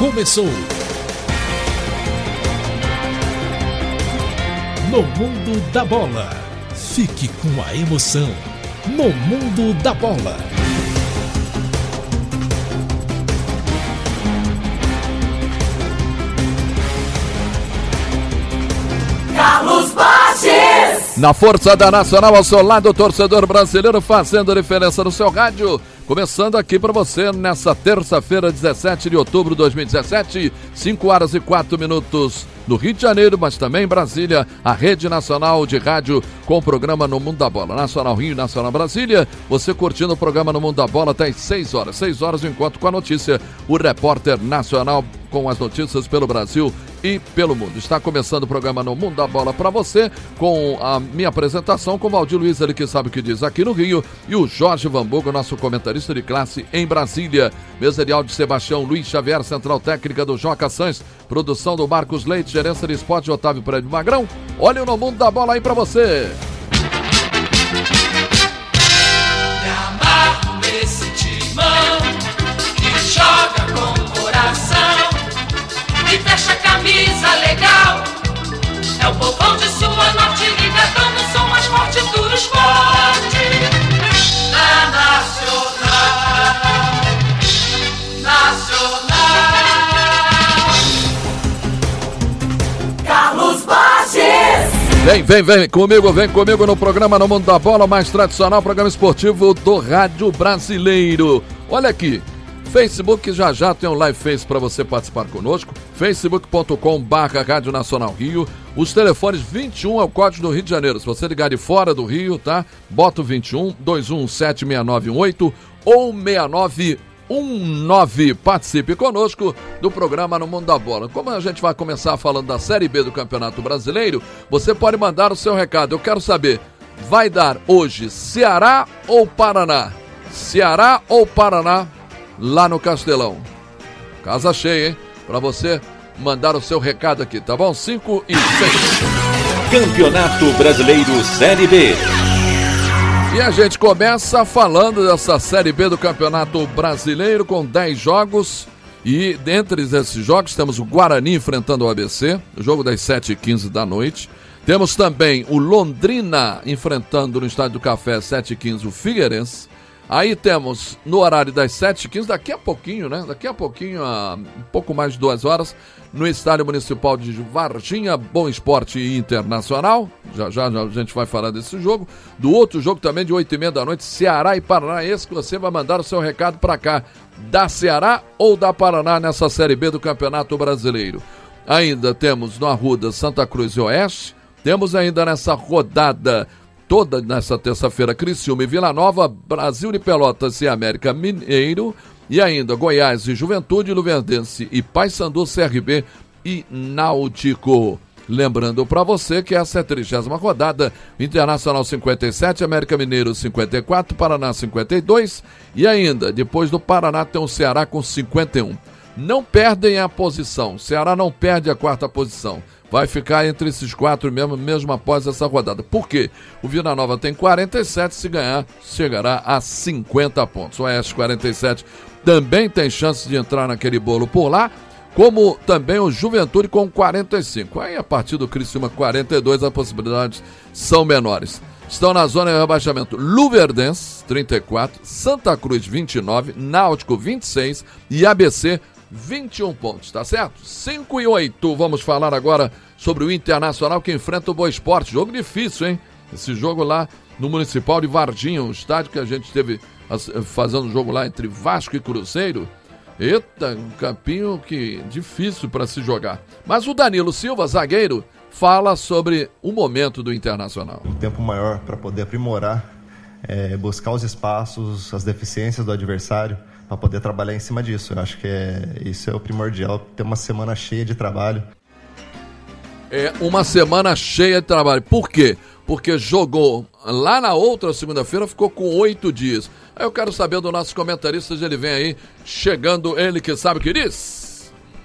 começou. No Mundo da Bola. Fique com a emoção. No Mundo da Bola. Carlos Baches! Na força da Nacional, ao seu lado, o torcedor brasileiro fazendo diferença no seu rádio. Começando aqui para você nessa terça-feira, 17 de outubro de 2017, 5h04 no Rio de Janeiro, mas também em Brasília, a Rede Nacional de Rádio com o programa No Mundo da Bola. Nacional Rio, Nacional Brasília, você curtindo o programa No Mundo da Bola até às 6 horas. 6 horas, o encontro com a notícia, o repórter nacional com as notícias pelo Brasil e pelo mundo. Está começando o programa No Mundo da Bola para você, com a minha apresentação com o Valdir Luiz, ele que sabe o que diz aqui no Rio, e o Jorge Vambugo, nosso comentarista de classe em Brasília. Mesa de áudio Sebastião Luiz Xavier, central técnica do Joca Sanz, produção do Marcos Leite, gerência de esporte de Otávio Pereira de Magrão. Olha o No Mundo da Bola aí para você. Me amarro nesse timão que joga com o coração e fecha a camisa legal. É o povão de sua norte ligadão no som mais forte do esporte. Na Nacional, Nacional. Carlos Baches! Vem comigo no programa No Mundo da Bola, mais tradicional programa esportivo do rádio brasileiro. Olha aqui, Facebook já tem um live face para você participar conosco, facebook.com/Rádio Nacional Rio. Os telefones 21 é o código do Rio de Janeiro. Se você ligar de fora do Rio, tá? Bota o 21 2176918 ou 6919. Participe conosco do programa No Mundo da Bola. Como a gente vai começar falando da Série B do Campeonato Brasileiro, você pode mandar o seu recado. Eu quero saber, vai dar hoje Ceará ou Paraná? Ceará ou Paraná? Lá no Castelão. Casa cheia, hein? Pra você mandar o seu recado aqui, tá bom? 5 e 6. Campeonato Brasileiro Série B. E a gente começa falando dessa Série B do Campeonato Brasileiro com 10 jogos. E dentre esses jogos temos o Guarani enfrentando o ABC, o jogo das 7h15 da noite. Temos também o Londrina enfrentando no Estádio do Café, 7h15, o Figueirense. Aí temos no horário das 7h15, daqui a pouquinho, né? Daqui a pouquinho, um pouco mais de 2 horas, no Estádio Municipal de Varginha, Bom Esporte Internacional. Já a gente vai falar desse jogo. Do outro jogo também de 8h30 da noite, Ceará e Paraná. Esse que você vai mandar o seu recado para cá, da Ceará ou da Paraná nessa Série B do Campeonato Brasileiro. Ainda temos no Arruda, Santa Cruz e Oeste. Temos ainda nessa rodada toda nessa terça-feira, Criciúma e Vila Nova, Brasil de Pelotas e América Mineiro, e ainda Goiás e Juventude, Luverdense e Paysandu, CRB e Náutico. Lembrando para você que essa é a 30ª rodada, Internacional 57, América Mineiro 54, Paraná 52, e ainda, depois do Paraná tem o Ceará com 51. Não perdem a posição, Ceará não perde a 4ª posição. Vai ficar entre esses 4 mesmo após essa rodada. Por quê? O Vila Nova tem 47, se ganhar, chegará a 50 pontos. O Oeste 47 também tem chance de entrar naquele bolo por lá, como também o Juventude com 45. Aí a partir do Criciúma 42, as possibilidades são menores. Estão na zona de rebaixamento Luverdense 34, Santa Cruz 29, Náutico 26 e ABC 21 pontos, tá certo? 5 e 8, vamos falar agora sobre o Internacional que enfrenta o Boa Esporte. Jogo difícil, hein? Esse jogo lá no Municipal de Varginha, um estádio que a gente esteve fazendo um jogo lá entre Vasco e Cruzeiro. Eita, um campinho que difícil para se jogar. Mas o Danilo Silva, zagueiro, fala sobre o momento do Internacional. Um tempo maior para poder aprimorar, buscar os espaços, as deficiências do adversário, para poder trabalhar em cima disso. Eu acho que isso é o primordial, ter uma semana cheia de trabalho. É uma semana cheia de trabalho. Por quê? Porque jogou lá na outra segunda-feira, ficou com 8 dias. Aí eu quero saber do nosso comentarista, ele vem aí, chegando, ele que sabe o que diz.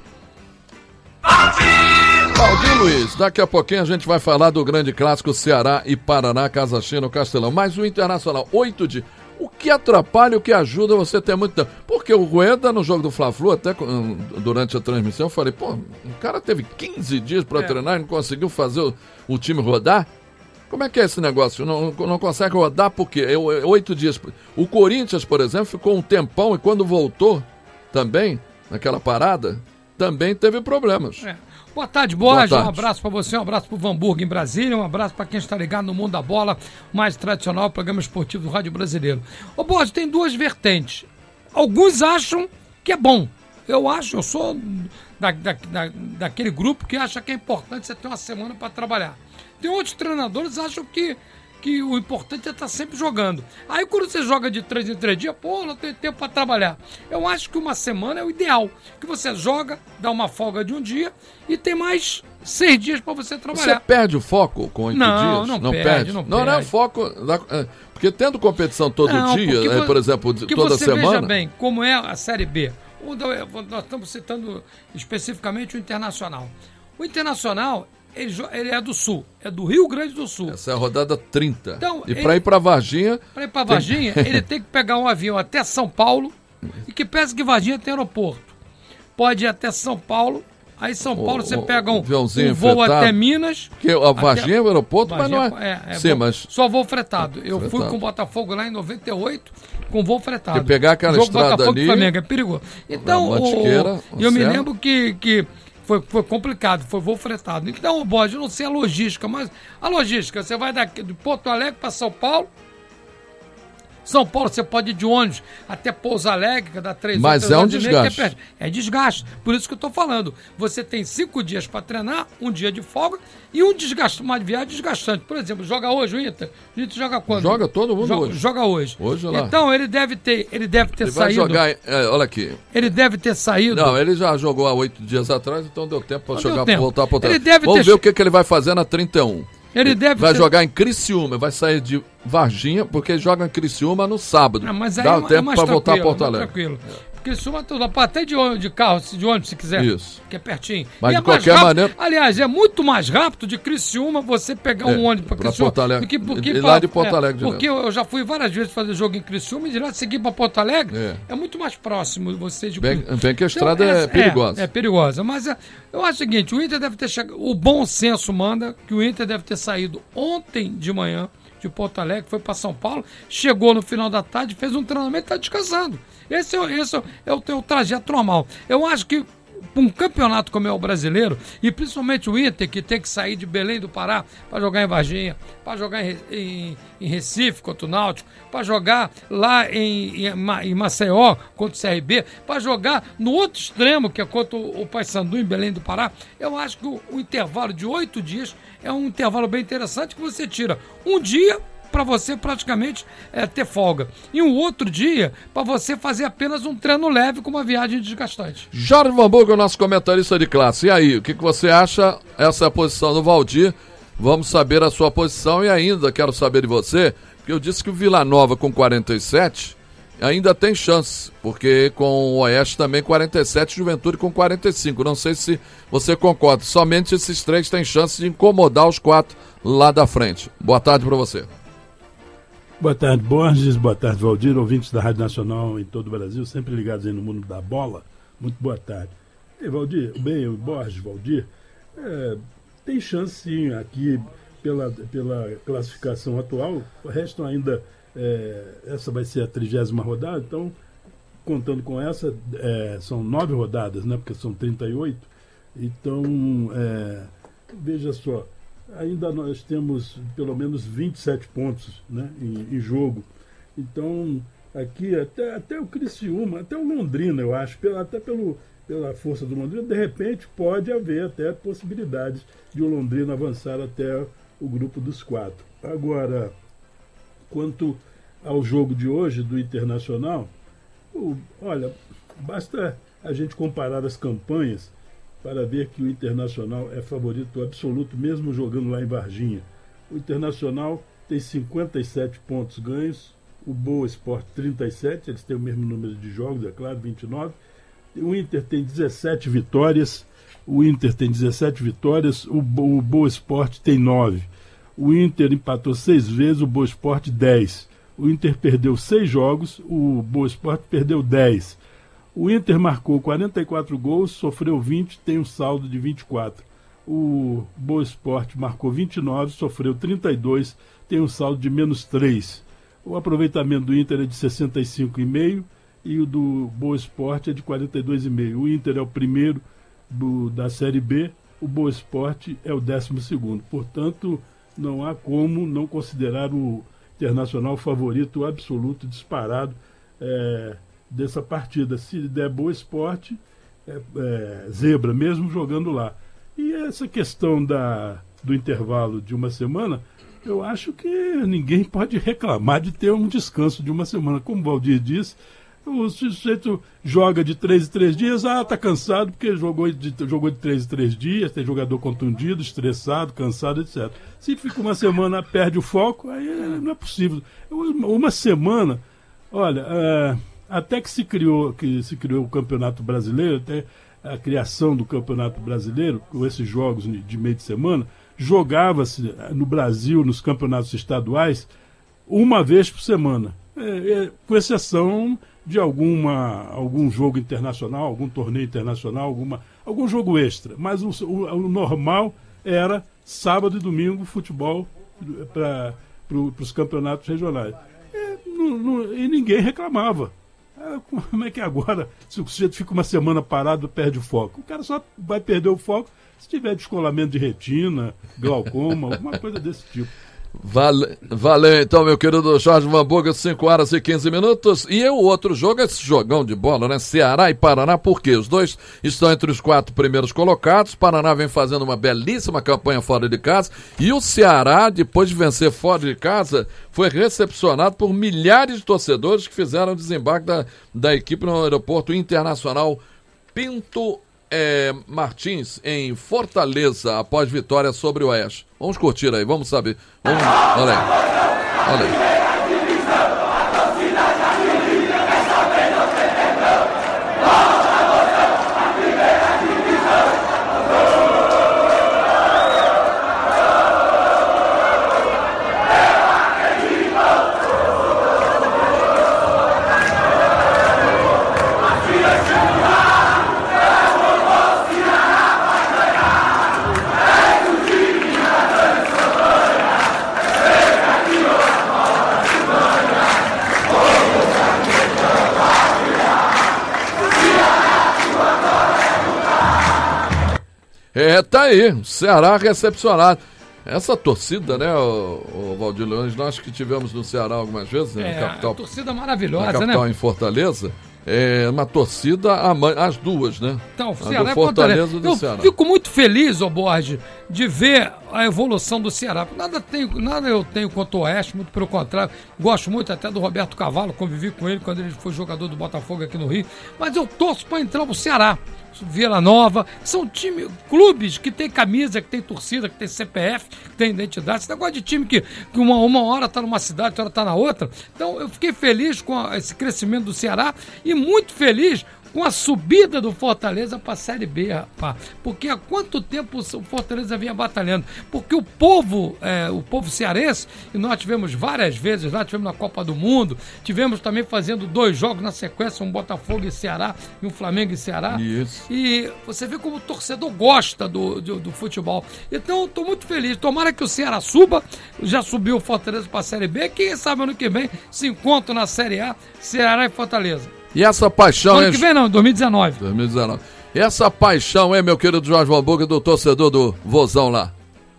Valdir Luiz, daqui a pouquinho a gente vai falar do grande clássico Ceará e Paraná, Casa Cheia no Castelão. Mas o Internacional, 8 dias. O que atrapalha, o que ajuda você ter muito tempo? Porque o Rueda, no jogo do Fla-Flu, até durante a transmissão, eu falei, pô, o cara teve 15 dias para treinar e não conseguiu fazer o time rodar? Como é que é esse negócio? Não consegue rodar por quê? 8 dias. O Corinthians, por exemplo, ficou um tempão e quando voltou também, naquela parada, também teve problemas. Boa tarde, Borges. Boa tarde. Um abraço para você, um abraço para o Hamburgo em Brasília, um abraço para quem está ligado no Mundo da Bola, mais tradicional programa esportivo do Rádio Brasileiro. Ô Borges, tem duas vertentes. Alguns acham que é bom. Eu sou daquele grupo que acha que é importante você ter uma semana para trabalhar. Tem outros treinadores que acham que o importante é estar sempre jogando. Aí quando você joga de 3 em 3 dias, não tem tempo para trabalhar. Eu acho que uma semana é o ideal. Que você joga, dá uma folga de um dia e tem mais 6 dias para você trabalhar. Você perde o foco com 8 dias? Não perde. Não é o foco. Porque tendo competição todo dia, por exemplo, toda semana. Veja bem como é a Série B. Nós estamos citando especificamente o Internacional. O Internacional, ele é do Sul, é do Rio Grande do Sul. Essa é a rodada 30. Então, e para ir para Varginha... ele tem que pegar um avião até São Paulo, e que pensa que Varginha tem aeroporto. Pode ir até São Paulo, aí São Paulo você pega um voo até Minas. Porque a Varginha é o aeroporto, Varginha, mas não é... Sim, mas... Só voo fretado. Eu fui com o Botafogo lá em 98, com voo fretado. E pegar aquela estrada Botafogo ali... Flamengo, é perigoso. Então, eu me lembro que foi complicado, foi voo fretado. Então, Borges, eu não sei a logística, mas a logística, você vai de Porto Alegre para São Paulo. São Paulo você pode ir de ônibus até Pouso Alegre, que dá 3 horas. Mas é um desgaste. É desgaste, por isso que eu estou falando. Você tem 5 dias para treinar, um dia de folga e uma viagem desgastante. Por exemplo, joga hoje o Inter. O Inter joga quando? Joga todo mundo hoje. Joga hoje. Hoje lá. Então ele deve ter saído. Vai jogar, olha aqui. Ele deve ter saído. Não, ele já jogou há 8 dias atrás, então deu tempo para voltar para o trás. Vamos ver o que ele vai fazer na 31. Ele vai jogar em Criciúma, vai sair de Varginha, porque ele joga em Criciúma no sábado. Mas aí dá tempo para voltar a Porto Alegre. Tranquilo. Criciúma tudo, até de carro, de ônibus se quiser. Isso. Que é pertinho. Mas e de qualquer maneira... Aliás, é muito mais rápido de Criciúma você pegar um ônibus para Criciúma. Porto Alegre. E lá de Porto Alegre. Porque eu já fui várias vezes fazer jogo em Criciúma e de lá seguir para Porto Alegre é muito mais próximo de você. Bem que a estrada é perigosa. É perigosa. Mas eu acho o seguinte, o Inter deve ter chegado... O bom senso manda que o Inter deve ter saído ontem de manhã de Porto Alegre, foi para São Paulo, chegou no final da tarde, fez um treinamento e está descansando. Esse é o trajeto normal. Eu acho que um campeonato como é o brasileiro, e principalmente o Inter, que tem que sair de Belém do Pará para jogar em Varginha, para jogar em Recife contra o Náutico, para jogar lá em Maceió contra o CRB, para jogar no outro extremo, que é contra o Paysandu em Belém do Pará, eu acho que o intervalo de 8 dias é um intervalo bem interessante, que você tira um dia para você praticamente ter folga. E um outro dia para você fazer apenas um treino leve com uma viagem desgastante. Jorge Hamburgo, nosso comentarista de classe. E aí, o que você acha? Essa é a posição do Valdir. Vamos saber a sua posição e ainda quero saber de você, porque eu disse que o Vila Nova com 47 ainda tem chance, porque com o Oeste também 47, Juventude com 45. Não sei se você concorda. Somente esses 3 têm chance de incomodar os 4 lá da frente. Boa tarde para você. Boa tarde, Borges. Boa tarde, Valdir, ouvintes da Rádio Nacional em todo o Brasil, sempre ligados aí no mundo da bola. Muito boa tarde. E Valdir, Borges, Valdir, tem chance sim aqui pela classificação atual. Restam ainda, essa vai ser a 30ª rodada, então, contando com essa, são 9 rodadas, né? Porque são 38. Então, veja só. Ainda nós temos pelo menos 27 pontos, né, em jogo. Então, aqui até o Criciúma, até o Londrina, eu acho, pela força do Londrina, de repente pode haver até possibilidades de o Londrina avançar até o grupo dos 4. Agora, quanto ao jogo de hoje do Internacional, olha, basta a gente comparar as campanhas para ver que o Internacional é favorito absoluto, mesmo jogando lá em Varginha. O Internacional tem 57 pontos ganhos, o Boa Esporte 37, eles têm o mesmo número de jogos, é claro, 29. O Inter tem 17 vitórias, o Boa Esporte tem 9. O Inter empatou 6 vezes, o Boa Esporte 10. o Inter perdeu 6 jogos, o Boa Esporte perdeu 10. O Inter marcou 44 gols, sofreu 20, tem um saldo de 24. O Boa Esporte marcou 29, sofreu 32, tem um saldo de menos 3. O aproveitamento do Inter é de 65,5 e o do Boa Esporte é de 42,5. O Inter é o primeiro da Série B, o Boa Esporte é o 12º. Portanto, não há como não considerar o Internacional favorito absoluto, disparado dessa partida. Se der Boa Esporte, zebra, mesmo jogando lá. E essa questão do intervalo de uma semana, eu acho que ninguém pode reclamar de ter um descanso de uma semana. Como o Valdir disse, o sujeito joga de 3 em 3 dias, tá cansado porque jogou de 3 em 3 dias, tem jogador contundido, estressado, cansado, etc. Se fica uma semana, perde o foco, aí não é possível. Uma semana, olha, até que se criou o Campeonato Brasileiro, até a criação do Campeonato Brasileiro, com esses jogos de meio de semana, jogava-se no Brasil, nos campeonatos estaduais, uma vez por semana, com exceção de algum jogo internacional, algum torneio internacional, algum jogo extra. Mas o normal era sábado e domingo futebol para os campeonatos regionais. E ninguém reclamava. Como é que agora, se o sujeito fica uma semana parado, perde o foco? O cara só vai perder o foco se tiver descolamento de retina, glaucoma, alguma coisa desse tipo. Valeu, então, meu querido Jorge Vanburga, 5h15. E o outro jogo, esse jogão de bola, né? Ceará e Paraná, por quê? Os dois estão entre os 4 primeiros colocados. Paraná vem fazendo uma belíssima campanha fora de casa. E o Ceará, depois de vencer fora de casa, foi recepcionado por milhares de torcedores que fizeram o desembarque da equipe no aeroporto internacional Pinto Martins, em Fortaleza, após vitória sobre o Oeste. Vamos curtir aí, vamos saber. Olha aí. Tá aí, Ceará recepcionado. Essa torcida, né, o Valdir Leões, nós que tivemos no Ceará algumas vezes, né, na capital, torcida maravilhosa, na capital, né? Em Fortaleza, uma torcida, as duas, né? Então, a Ceará do Fortaleza e do Ceará. Eu fico muito feliz, Borges, de ver a evolução do Ceará. Nada eu tenho contra o Oeste, muito pelo contrário. Gosto muito até do Roberto Cavalo, convivi com ele quando ele foi jogador do Botafogo aqui no Rio. Mas eu torço para entrar pro Ceará. Vila Nova, são clubes que tem camisa, que tem torcida, que tem CPF, que tem identidade. Esse negócio de time que uma hora tá numa cidade, outra hora tá na outra. Então eu fiquei feliz com esse crescimento do Ceará e muito feliz com a subida do Fortaleza para a Série B, rapaz. Porque há quanto tempo o Fortaleza vinha batalhando? Porque o povo cearense, e nós tivemos várias vezes lá, tivemos na Copa do Mundo, tivemos também fazendo 2 jogos na sequência, um Botafogo e Ceará e um Flamengo e Ceará. Isso. E você vê como o torcedor gosta do futebol. Então eu estou muito feliz. Tomara que o Ceará suba, já subiu o Fortaleza para a Série B, quem sabe ano que vem se encontra na Série A, Ceará e Fortaleza. E essa paixão... Ano que vem não, 2019. E essa paixão, meu querido Jorge Vanburga, do torcedor do Vozão lá?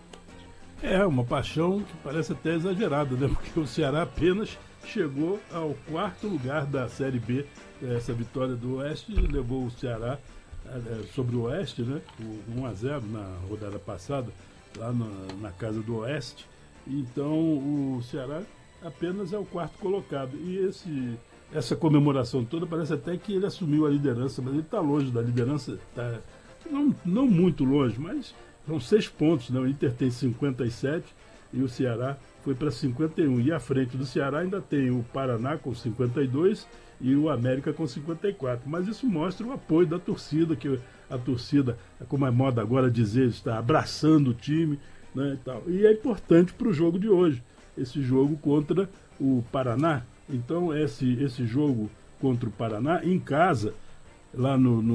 É uma paixão que parece até exagerada, né? Porque o Ceará apenas chegou ao 4º lugar da Série B. Essa vitória do Oeste levou o Ceará sobre o Oeste, né? O 1-0 na rodada passada, lá na casa do Oeste. Então o Ceará apenas é o 4º colocado. E essa comemoração toda parece até que ele assumiu a liderança, mas ele está longe da liderança, não muito longe, mas são 6 pontos, né? O Inter tem 57 e o Ceará foi para 51. E à frente do Ceará ainda tem o Paraná com 52 e o América com 54. Mas isso mostra o apoio da torcida, que a torcida, como é moda agora dizer, está abraçando o time, né, e tal. E é importante para o jogo de hoje, esse jogo contra o Paraná. Então esse jogo contra o Paraná, em casa, lá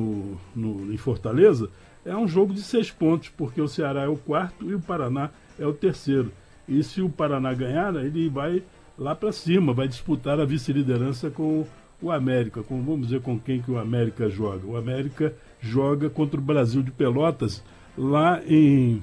em Fortaleza, é um jogo de 6 pontos, porque o Ceará é o 4º e o Paraná é o 3º. E se o Paraná ganhar, ele vai lá para cima, vai disputar a vice-liderança com o América. Vamos dizer com quem que o América joga. O América joga contra o Brasil de Pelotas, lá em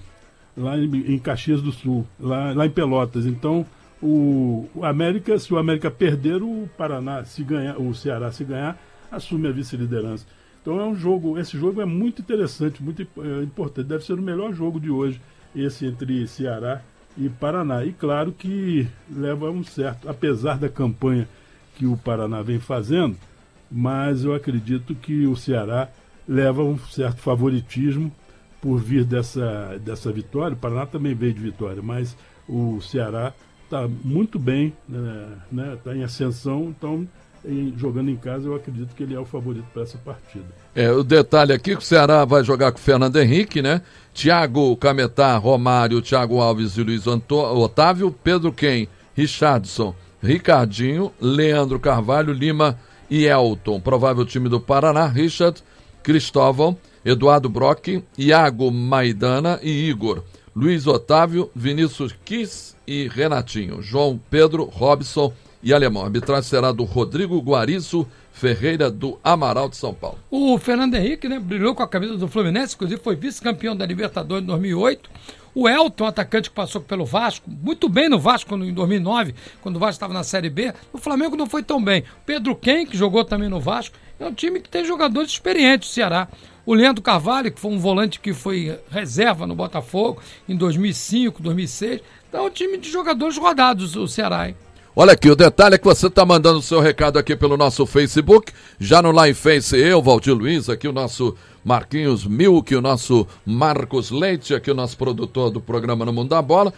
Caxias do Sul, lá em Pelotas. Então, o América, se o América perder, o Paraná, se ganhar, o Ceará se ganhar, assume a vice-liderança. Então esse jogo é muito interessante, muito importante. Deve ser o melhor jogo de hoje, esse entre Ceará e Paraná. E claro que leva um certo, apesar da campanha que o Paraná vem fazendo, mas eu acredito que o Ceará leva um certo favoritismo por vir dessa vitória. O Paraná também veio de vitória, mas o Ceará está muito bem, né? Está em ascensão, então jogando em casa eu acredito que ele é o favorito para essa partida. O detalhe aqui que o Ceará vai jogar com o Fernando Henrique, né? Thiago Cametá, Romário, Thiago Alves e Luiz Otávio, Pedro Quem, Richardson, Ricardinho, Leandro Carvalho, Lima e Elton. Provável time do Paraná: Richard, Cristóvão, Eduardo Brock, Iago Maidana e Igor. Luiz Otávio, Vinícius Quis e Renatinho. João Pedro, Robson e Alemão. A arbitragem será do Rodrigo Guarizo Ferreira, do Amaral de São Paulo. O Fernando Henrique, né, brilhou com a camisa do Fluminense, inclusive foi vice-campeão da Libertadores em 2008. O Elton, atacante que passou pelo Vasco, muito bem no Vasco em 2009, quando o Vasco estava na Série B. O Flamengo não foi tão bem. Pedro Quem, que jogou também no Vasco, é um time que tem jogadores experientes, o Ceará. O Leandro Carvalho, que foi um volante que foi reserva no Botafogo em 2005, 2006. Então é um time de jogadores rodados, o Ceará, hein? Olha aqui, o detalhe é que você está mandando o seu recado aqui pelo nosso Facebook, já no Live Face, eu, Valdir Luiz, aqui o nosso Marquinhos Milk, o nosso Marcos Leite, aqui o nosso produtor do programa No Mundo da Bola,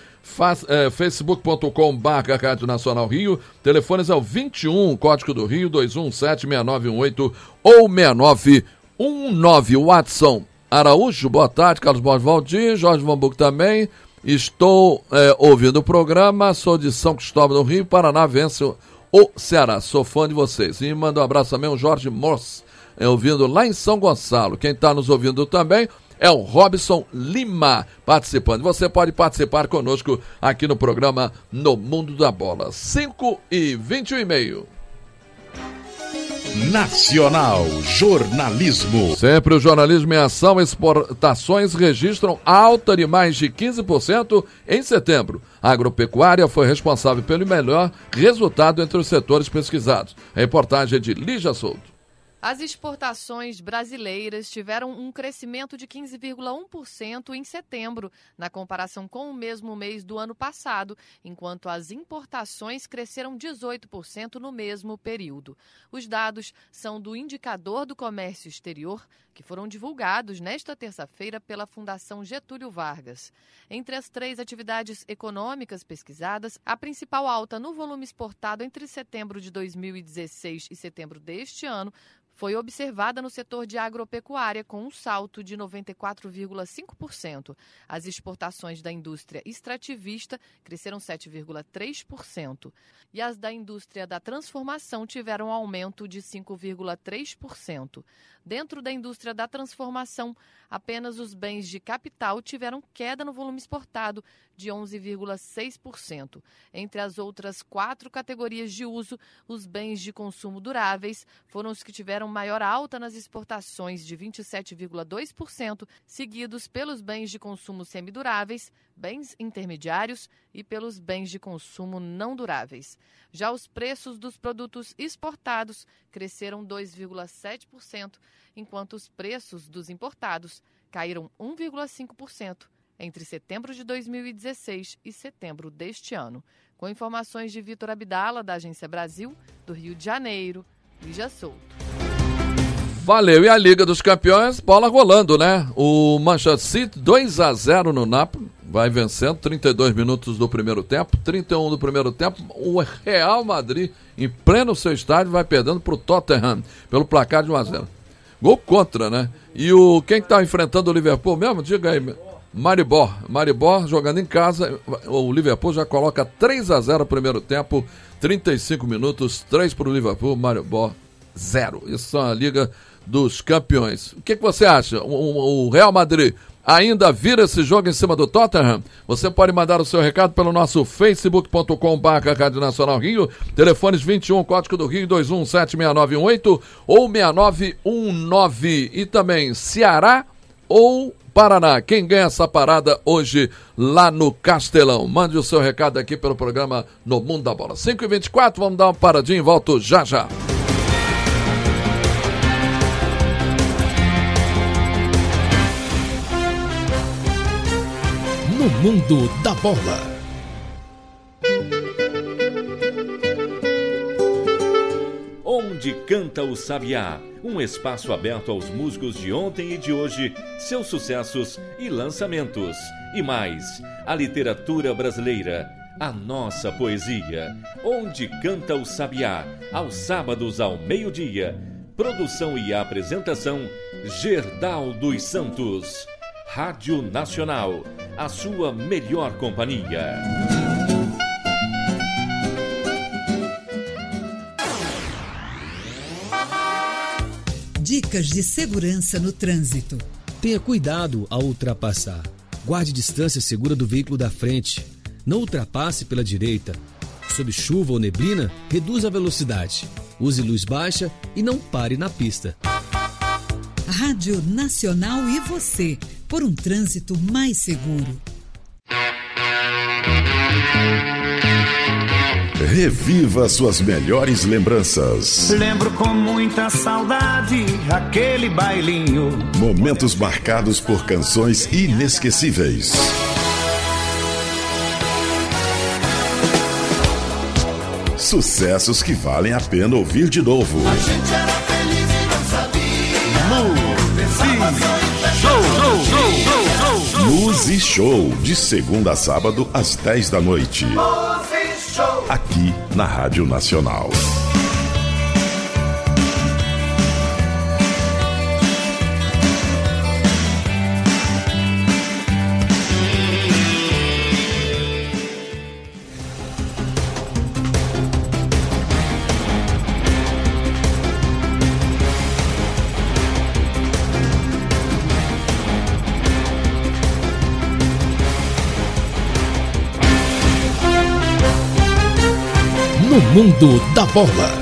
facebook.com/Rádio Nacional Rio, telefones é o 21, código do Rio, 217-6918 ou 6919, Watson Araújo, boa tarde, Carlos Borges Valdir, Jorge Vambuco também. Estou ouvindo o programa, sou de São Cristóvão do Rio, Paraná vence o Ceará, sou fã de vocês. E manda um abraço também ao Jorge Morse, ouvindo lá em São Gonçalo. Quem está nos ouvindo também é o Robson Lima, participando. Você pode participar conosco aqui no programa No Mundo da Bola. 5h21. Nacional Jornalismo. Sempre o jornalismo em ação. Exportações registram alta de mais de 15% em setembro. A agropecuária foi responsável pelo melhor resultado entre os setores pesquisados. A reportagem é de Lígia Souto. As exportações brasileiras tiveram um crescimento de 15,1% em setembro, na comparação com o mesmo mês do ano passado, enquanto as importações cresceram 18% no mesmo período. Os dados são do Indicador do Comércio Exterior, que foram divulgados nesta terça-feira pela Fundação Getúlio Vargas. Entre as 3 atividades econômicas pesquisadas, a principal alta no volume exportado entre setembro de 2016 e setembro deste ano foi observada no setor de agropecuária, com um salto de 94,5%. As exportações da indústria extrativista cresceram 7,3%. E as da indústria da transformação tiveram um aumento de 5,3%. Dentro da indústria da transformação, apenas os bens de capital tiveram queda no volume exportado de 11,6%. Entre as outras 4 categorias de uso, os bens de consumo duráveis foram os que tiveram maior alta nas exportações de 27,2%, seguidos pelos bens de consumo semiduráveis, bens intermediários e pelos bens de consumo não duráveis. Já os preços dos produtos exportados cresceram 2,7%, enquanto os preços dos importados caíram 1,5% entre setembro de 2016 e setembro deste ano. Com informações de Vitor Abdala, da Agência Brasil, do Rio de Janeiro, Lígia Souto. Valeu, e a Liga dos Campeões, bola rolando, né? O Manchester City 2-0 no Napoli, vai vencendo, 32 minutos do primeiro tempo, 31 do primeiro tempo, o Real Madrid, em pleno seu estádio, vai perdendo para o Tottenham, pelo placar de 1-0. Gol contra, né? E quem está enfrentando o Liverpool mesmo? Diga aí. Maribor jogando em casa, o Liverpool já coloca 3-0 no primeiro tempo, 35 minutos, 3 para o Liverpool, Maribor 0. Isso é a Liga dos Campeões. O que você acha? O Real Madrid ainda vira esse jogo em cima do Tottenham? Você pode mandar o seu recado pelo nosso facebook.com/Rádio Nacional Rio, telefones 21, código do Rio 2176918 ou 6919, e também Ceará ou Paraná. Quem ganha essa parada hoje lá no Castelão? Mande o seu recado aqui pelo programa No Mundo da Bola. 5h24, vamos dar uma paradinha e volto já já. No Mundo da Bola. Onde canta o Sabiá, um espaço aberto aos músicos de ontem e de hoje, seus sucessos e lançamentos. E mais, a literatura brasileira, a nossa poesia. Onde canta o Sabiá, aos sábados ao meio-dia. Produção e apresentação, Gerdal dos Santos. Rádio Nacional, a sua melhor companhia. Dicas de segurança no trânsito. Tenha cuidado ao ultrapassar. Guarde distância segura do veículo da frente. Não ultrapasse pela direita. Sob chuva ou neblina, reduza a velocidade. Use luz baixa e não pare na pista. Rádio Nacional e você, por um trânsito mais seguro. Reviva suas melhores lembranças. Lembro com muita saudade aquele bailinho. Momentos marcados por canções inesquecíveis. Sucessos que valem a pena ouvir de novo. A gente era feliz e não sabia. Luz e Show, de segunda a sábado às 10 da noite. Aqui na Rádio Nacional. No Mundo da Bola.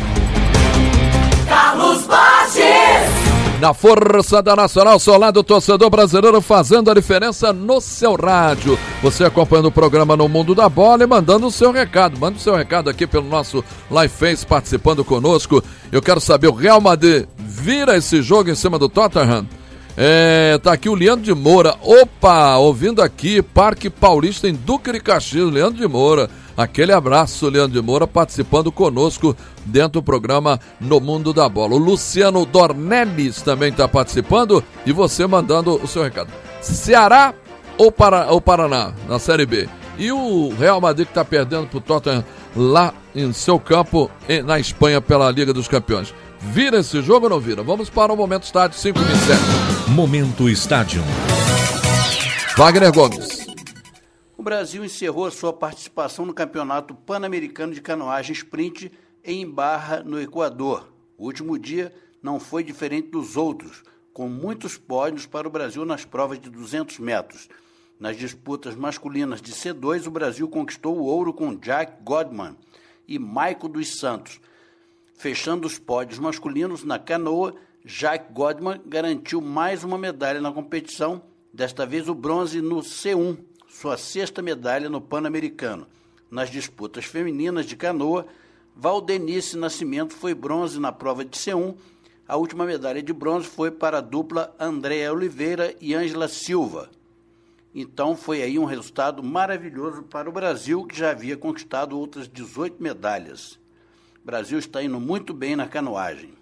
Carlos Borges. Na força da Nacional, seu lado torcedor brasileiro, fazendo a diferença no seu rádio. Você acompanhando o programa No Mundo da Bola e mandando o seu recado. Manda o seu recado aqui pelo nosso Live Face, participando conosco. Eu quero saber, o Real Madrid vira esse jogo em cima do Tottenham? Tá aqui o Leandro de Moura. Opa, ouvindo aqui, Parque Paulista em Duque de Caxias, Leandro de Moura. Aquele abraço, Leandro de Moura, participando conosco dentro do programa No Mundo da Bola. O Luciano Dornelles também está participando e você mandando o seu recado. Ceará ou Paraná na Série B? E o Real Madrid que está perdendo para o Tottenham lá em seu campo na Espanha pela Liga dos Campeões. Vira esse jogo ou não vira? Vamos para o Momento Estádio 5h07. Momento Estádio. Wagner Gomes. O Brasil encerrou a sua participação no Campeonato Pan-Americano de Canoagem Sprint em Barra, no Equador. O último dia não foi diferente dos outros, com muitos pódios para o Brasil nas provas de 200 metros. Nas disputas masculinas de C2, o Brasil conquistou o ouro com Jack Godman e Maico dos Santos. Fechando os pódios masculinos na canoa, Jack Godman garantiu mais uma medalha na competição, desta vez o bronze no C1. Sua sexta medalha no Pan-Americano. Nas disputas femininas de canoa, Valdenice Nascimento foi bronze na prova de C1. A última medalha de bronze foi para a dupla Andréa Oliveira e Ângela Silva. Então foi aí um resultado maravilhoso para o Brasil, que já havia conquistado outras 18 medalhas. O Brasil está indo muito bem na canoagem.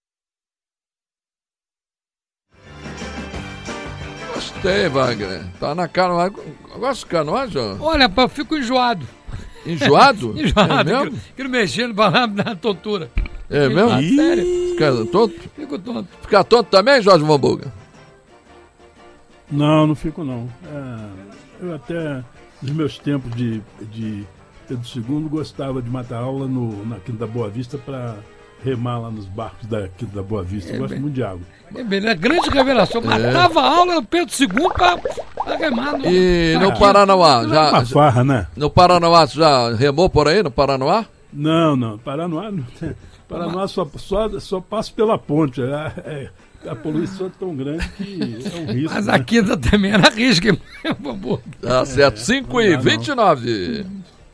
Gostei, Wagner. Tá na canoagem. Gosta de canoagem? Olha, eu fico enjoado. Enjoado? Enjoado. É mesmo? Quero mexer no balão da tontura. É mesmo? Sério? Fica tonto? Fico tonto. Fica tonto também, Jorge Vambuga? Não fico não. Eu até, nos meus tempos de Pedro II, gostava de matar aula na Quinta da Boa Vista para remar lá nos barcos da Quinta da Boa Vista. Eu gosto muito de água. Grande revelação. Matava aula no Pedro II para remar. E no Paranoá? Já, uma farra, né? No Paranoá, você já remou por aí, no Paranoá? Não. Paranoá não tem. Paranoá só passa pela ponte. A poluição é tão grande que é um risco. Mas a Quinta também era risco. Tá certo. 5h29.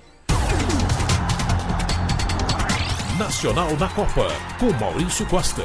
Nacional na Copa, com Maurício Costa.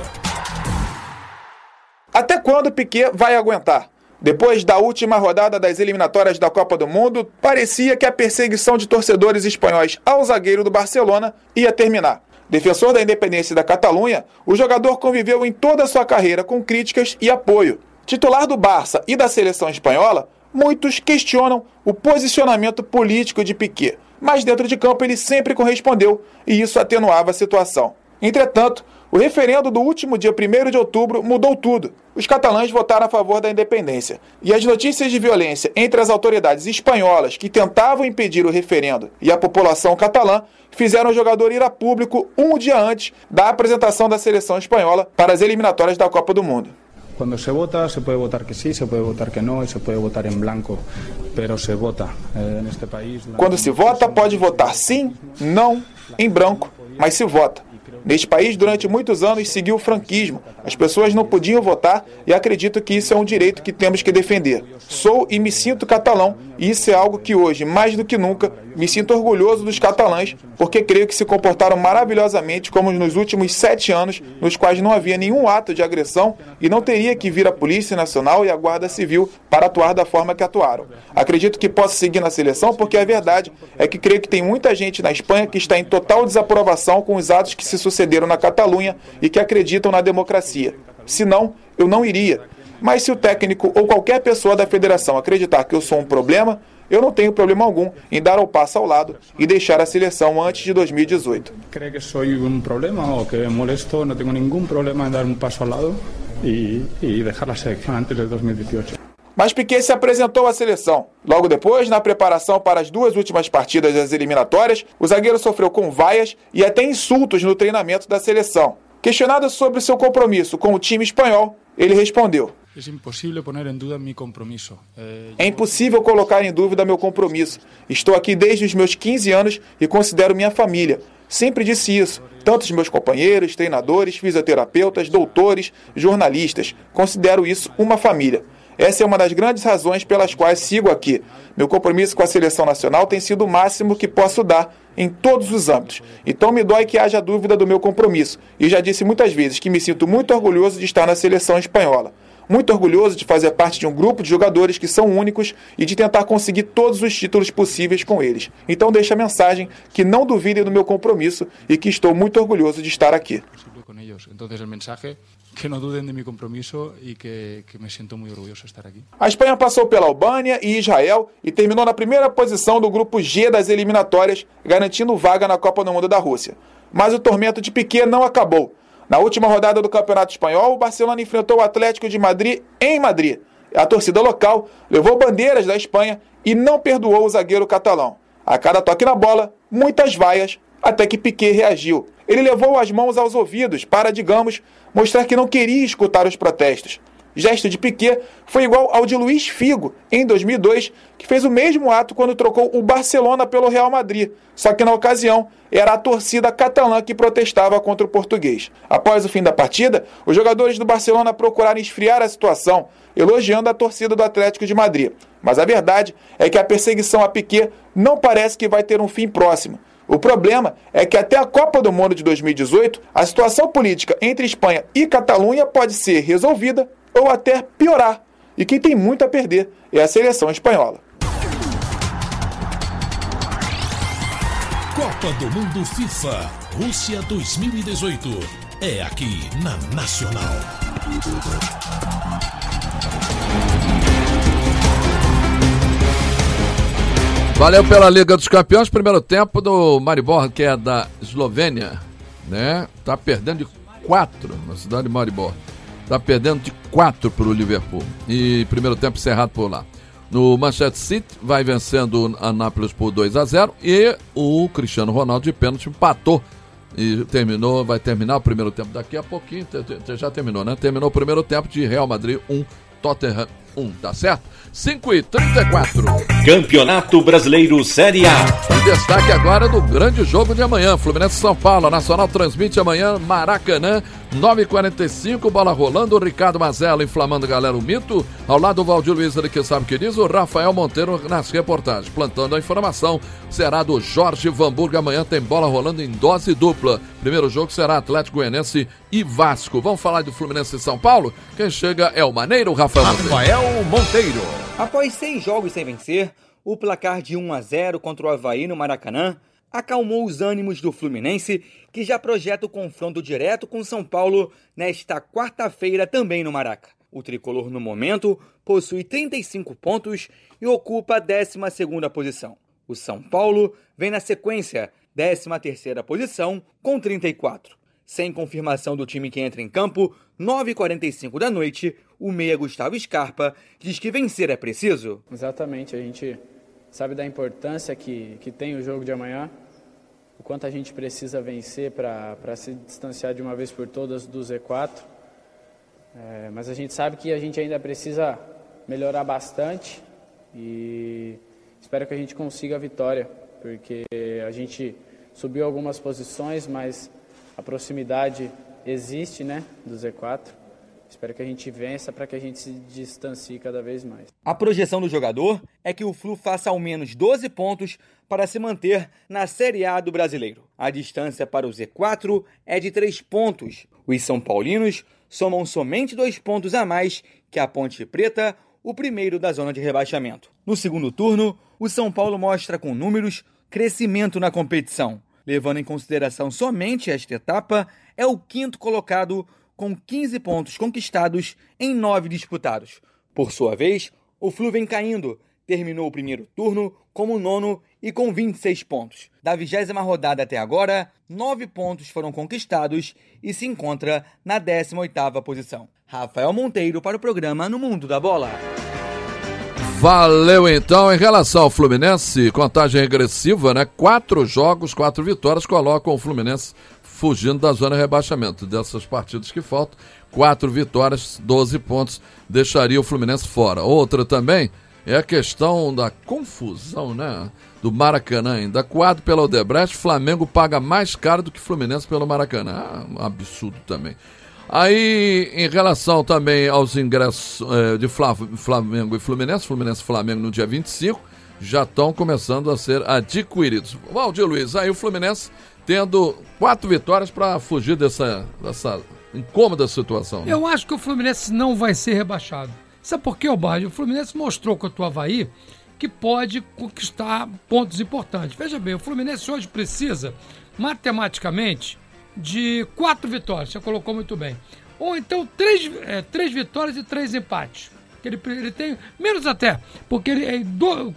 Até quando Piquet vai aguentar? Depois da última rodada das eliminatórias da Copa do Mundo, parecia que a perseguição de torcedores espanhóis ao zagueiro do Barcelona ia terminar. Defensor da independência da Catalunha, o jogador conviveu em toda a sua carreira com críticas e apoio. Titular do Barça e da seleção espanhola, muitos questionam o posicionamento político de Piquet. Mas dentro de campo ele sempre correspondeu e isso atenuava a situação. Entretanto, o referendo do último dia 1º de outubro mudou tudo. Os catalães votaram a favor da independência. E as notícias de violência entre as autoridades espanholas que tentavam impedir o referendo e a população catalã fizeram o jogador ir a público um dia antes da apresentação da seleção espanhola para as eliminatórias da Copa do Mundo. Cuando se vota, se puede votar que sí, se puede votar que no y se puede votar en blanco, pero se vota en este país. Quando se vota, pode votar sim, não, em branco, mas se vota. Neste país, durante muitos anos, seguiu o franquismo. As pessoas não podiam votar e acredito que isso é um direito que temos que defender. Sou e me sinto catalão e isso é algo que hoje, mais do que nunca, me sinto orgulhoso dos catalães porque creio que se comportaram maravilhosamente como nos últimos 7 anos, nos quais não havia nenhum ato de agressão e não teria que vir a Polícia Nacional e a Guarda Civil para atuar da forma que atuaram. Acredito que posso seguir na seleção porque a verdade é que creio que tem muita gente na Espanha que está em total desaprovação com os atos que se sucederam na Catalunha e que acreditam na democracia. Se não, eu não iria. Mas se o técnico ou qualquer pessoa da federação acreditar que eu sou um problema, eu não tenho problema algum em dar o passo ao lado e deixar a seleção antes de 2018. Cree que sou um problema ou que molesto, não tenho nenhum problema em dar um passo ao lado e deixar a seleção antes de 2018. Mas Piquet se apresentou à seleção. Logo depois, na preparação para as 2 últimas partidas das eliminatórias, o zagueiro sofreu com vaias e até insultos no treinamento da seleção. Questionado sobre seu compromisso com o time espanhol, ele respondeu: É impossível poner em dúvida meu compromisso. É impossível colocar em dúvida meu compromisso. Estou aqui desde os meus 15 anos e considero minha família. Sempre disse isso. Tanto os meus companheiros, treinadores, fisioterapeutas, doutores, jornalistas. Considero isso uma família. Essa é uma das grandes razões pelas quais sigo aqui. Meu compromisso com a seleção nacional tem sido o máximo que posso dar em todos os âmbitos. Então me dói que haja dúvida do meu compromisso. E já disse muitas vezes que me sinto muito orgulhoso de estar na seleção espanhola. Muito orgulhoso de fazer parte de um grupo de jogadores que são únicos e de tentar conseguir todos os títulos possíveis com eles. Então deixo a mensagem que não duvidem do meu compromisso e que estou muito orgulhoso de estar aqui. Então, o mensagem que não dudem de meu compromisso e que me sinto muito orgulhoso de estar aqui. A Espanha passou pela Albânia e Israel e terminou na primeira posição do grupo G das eliminatórias, garantindo vaga na Copa do Mundo da Rússia. Mas o tormento de Piquet não acabou. Na última rodada do Campeonato Espanhol, o Barcelona enfrentou o Atlético de Madrid em Madrid. A torcida local levou bandeiras da Espanha e não perdoou o zagueiro catalão. A cada toque na bola, muitas vaias, até que Piquet reagiu. Ele levou as mãos aos ouvidos para, digamos, mostrar que não queria escutar os protestos. Gesto de Piquet foi igual ao de Luís Figo, em 2002, que fez o mesmo ato quando trocou o Barcelona pelo Real Madrid. Só que na ocasião, era a torcida catalã que protestava contra o português. Após o fim da partida, os jogadores do Barcelona procuraram esfriar a situação, elogiando a torcida do Atlético de Madrid. Mas a verdade é que a perseguição a Piquet não parece que vai ter um fim próximo. O problema é que até a Copa do Mundo de 2018, a situação política entre Espanha e Catalunha pode ser resolvida ou até piorar. E quem tem muito a perder é a seleção espanhola. Copa do Mundo FIFA Rússia 2018 é aqui na Nacional. Valeu pela Liga dos Campeões, primeiro tempo do Maribor, que é da Eslovênia, né? Tá perdendo de 4 na cidade de Maribor. Está perdendo de 4 para o Liverpool. E primeiro tempo encerrado por lá. No Manchester City vai vencendo a Nápoles por 2-0 e o Cristiano Ronaldo de pênalti empatou e vai terminar o primeiro tempo daqui a pouquinho, já terminou, né? Terminou o primeiro tempo de Real Madrid 1, Tottenham 1, tá certo? 5h34. Campeonato Brasileiro Série A. O destaque agora do grande jogo de amanhã, Fluminense São Paulo. A Nacional transmite amanhã, Maracanã, 9h45, bola rolando, o Ricardo Mazella inflamando a galera, o mito. Ao lado do Valdir Luiz, ele que sabe o que diz, o Rafael Monteiro nas reportagens. Plantando a informação, será do Jorge Vanburg. Amanhã tem bola rolando em dose dupla. Primeiro jogo será Atlético Goianiense e Vasco. Vamos falar do Fluminense e São Paulo? Quem chega é o Maneiro, Rafael Monteiro. Após 6 jogos sem vencer, o placar de 1-0 contra o Avaí no Maracanã acalmou os ânimos do Fluminense, que já projeta o confronto direto com São Paulo nesta quarta-feira também no Maraca. O tricolor, no momento, possui 35 pontos e ocupa a 12ª posição. O São Paulo vem na sequência, 13ª posição, com 34. Sem confirmação do time que entra em campo, 9h45 da noite, o meia Gustavo Scarpa diz que vencer é preciso. Exatamente, a gente sabe da importância que tem o jogo de amanhã, o quanto a gente precisa vencer para se distanciar de uma vez por todas do Z4. Mas a gente sabe que a gente ainda precisa melhorar bastante e espero que a gente consiga a vitória, porque a gente subiu algumas posições, mas a proximidade existe, né, do Z4. Espero que a gente vença para que a gente se distancie cada vez mais. A projeção do jogador é que o Flu faça ao menos 12 pontos para se manter na Série A do Brasileiro. A distância para o Z4 é de 3 pontos. Os São Paulinos somam somente 2 pontos a mais que a Ponte Preta, o primeiro da zona de rebaixamento. No segundo turno, o São Paulo mostra com números crescimento na competição. Levando em consideração somente esta etapa, é o 5º colocado com 15 pontos conquistados em 9 disputados. Por sua vez, o Flu vem caindo. Terminou o primeiro turno como 9º e com 26 pontos. Da 20ª rodada até agora, 9 pontos foram conquistados e se encontra na 18ª posição. Rafael Monteiro para o programa No Mundo da Bola. Valeu, então. Em relação ao Fluminense, contagem regressiva, né? 4 jogos, 4 vitórias colocam o Fluminense fugindo da zona de rebaixamento. Dessas partidas que faltam, 4 vitórias, 12 pontos, deixaria o Fluminense fora. Outra também é a questão da confusão, né? Do Maracanã ainda. Coado pela Odebrecht, Flamengo paga mais caro do que Fluminense pelo Maracanã. Um absurdo também. Aí, em relação também aos ingressos de Flamengo e Fluminense e Flamengo no dia 25, já estão começando a ser adquiridos. Valdir Luiz, aí o Fluminense tendo 4 vitórias para fugir dessa incômoda situação. Né? Eu acho que o Fluminense não vai ser rebaixado. Sabe por quê, Bardi? O Fluminense mostrou contra o Avaí que pode conquistar pontos importantes. Veja bem, o Fluminense hoje precisa, matematicamente, de 4 vitórias, você colocou muito bem. Ou então 3 vitórias e 3 empates. Ele tem, menos até, porque ele é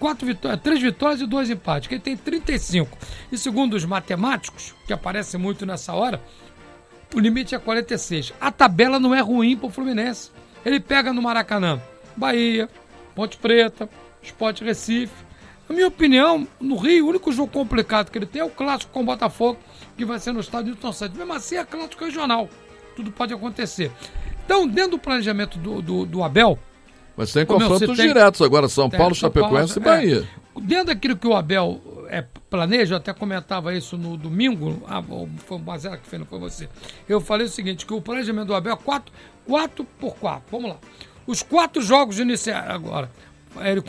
3 vitórias e 2 empates, que ele tem 35. E segundo os matemáticos, que aparecem muito nessa hora, o limite é 46. A tabela não é ruim para o Fluminense. Ele pega no Maracanã, Bahia, Ponte Preta, Sport Recife. Na minha opinião, no Rio, o único jogo complicado que ele tem é o clássico com o Botafogo, que vai ser no estádio Newton Santos. Mesmo assim, é clássico regional. Tudo pode acontecer. Então, dentro do planejamento do Abel... Mas tem confrontos diretos agora, São Paulo, Chapecoense e Bahia. Dentro daquilo que o Abel planeja, eu até comentava isso no domingo, foi o Mazella que fez, não foi você. Eu falei o seguinte, que o planejamento do Abel é 4x4. Vamos lá. Os 4 jogos iniciais agora, ele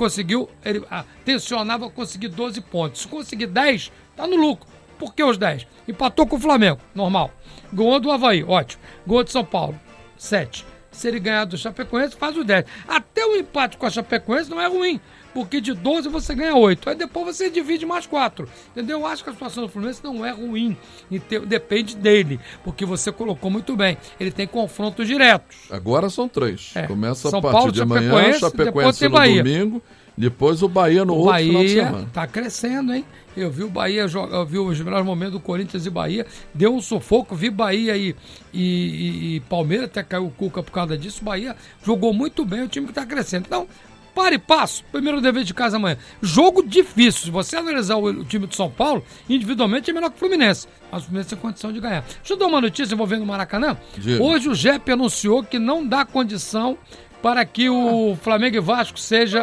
tensionava conseguir 12 pontos. Se conseguir 10, tá no lucro. Por que os 10? Empatou com o Flamengo, normal. Ganhou do Avaí, ótimo. Ganhou de São Paulo, 7. Se ele ganhar do Chapecoense, faz o 10. Até o empate com a Chapecoense não é ruim, porque de 12 você ganha 8. Aí depois você divide mais 4. Entendeu? Eu acho que a situação do Fluminense não é ruim. Depende dele, porque você colocou muito bem. Ele tem confrontos diretos. Agora são 3. Começa São a partir Paulo, de amanhã, Chapecoense no Bahia. Domingo. Depois o Bahia no outro final de semana. Bahia tá crescendo, hein? Eu vi o Bahia jogar, eu vi os melhores momentos do Corinthians e Bahia, deu um sufoco, vi Bahia e Palmeiras, até caiu o Cuca por causa disso. Bahia jogou muito bem, o time que tá crescendo. Então, para e passo, primeiro dever de casa amanhã. Jogo difícil, se você analisar o time de São Paulo, individualmente é melhor que o Fluminense, mas o Fluminense tem condição de ganhar. Deixa eu dar uma notícia envolvendo o Maracanã. Diga. Hoje o Jepe anunciou que não dá condição para que o Flamengo e Vasco seja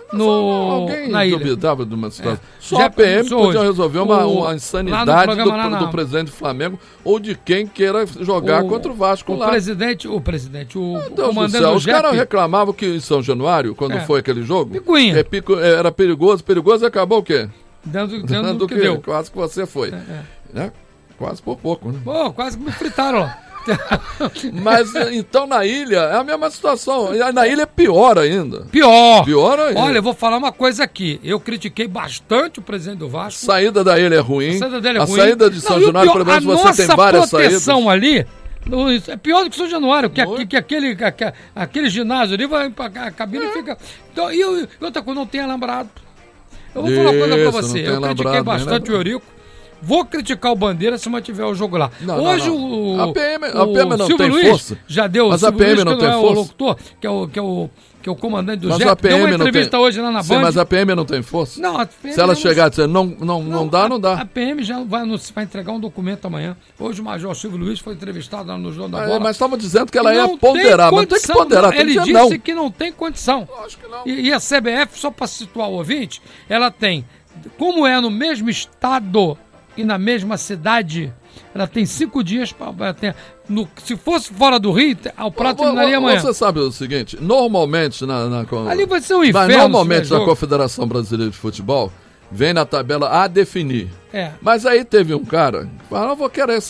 na ilha. Duvidava de uma situação. Só a PM podia resolver uma insanidade do presidente do Flamengo ou de quem queira jogar contra o Vasco lá. O comandante do Os caras reclamavam que em São Januário, quando foi aquele jogo, era perigoso e acabou o quê? Dando do que deu. Quase que você foi. Né? Quase por pouco, né? Pô, quase que me fritaram lá. Mas então na ilha é a mesma situação. Na ilha é pior ainda. Pior ainda. Olha, eu vou falar uma coisa aqui. Eu critiquei bastante o presidente do Vasco. A saída da ilha é ruim. A saída de São Januário, pelo menos você tem várias saídas. A proteção ali é pior do que São Januário, que aquele ginásio ali, a cabine fica... Então, e outra coisa, não tem alambrado. Eu vou falar uma coisa pra você. Eu critiquei bastante o Eurico. Vou criticar o Bandeira se mantiver o jogo lá. Hoje o a PM não Silvio tem Luiz força. Já deu. Mas a PM não tem força. O locutor, que é o comandante do mas JEP, deu uma entrevista hoje lá na Band. Mas a PM não tem força? Não, a PM se ela chegar e dizer não dá. A PM já vai entregar um documento amanhã. Hoje o Major Silvio Luiz foi entrevistado lá no Jogo da Bola. Mas estava dizendo que ela ia ponderar, mas tem que ponderar. Ele disse que não tem condição. Lógico que não. E a CBF, só para situar o ouvinte, ela tem, como é no mesmo estado e na mesma cidade, ela tem 5 dias para ter. Se fosse fora do Rio, o prato terminaria amanhã. Você sabe o seguinte, normalmente ali vai ser um inferno. Mas normalmente na Confederação Brasileira de Futebol vem na tabela a definir. Mas aí teve um cara que falou, vou querer,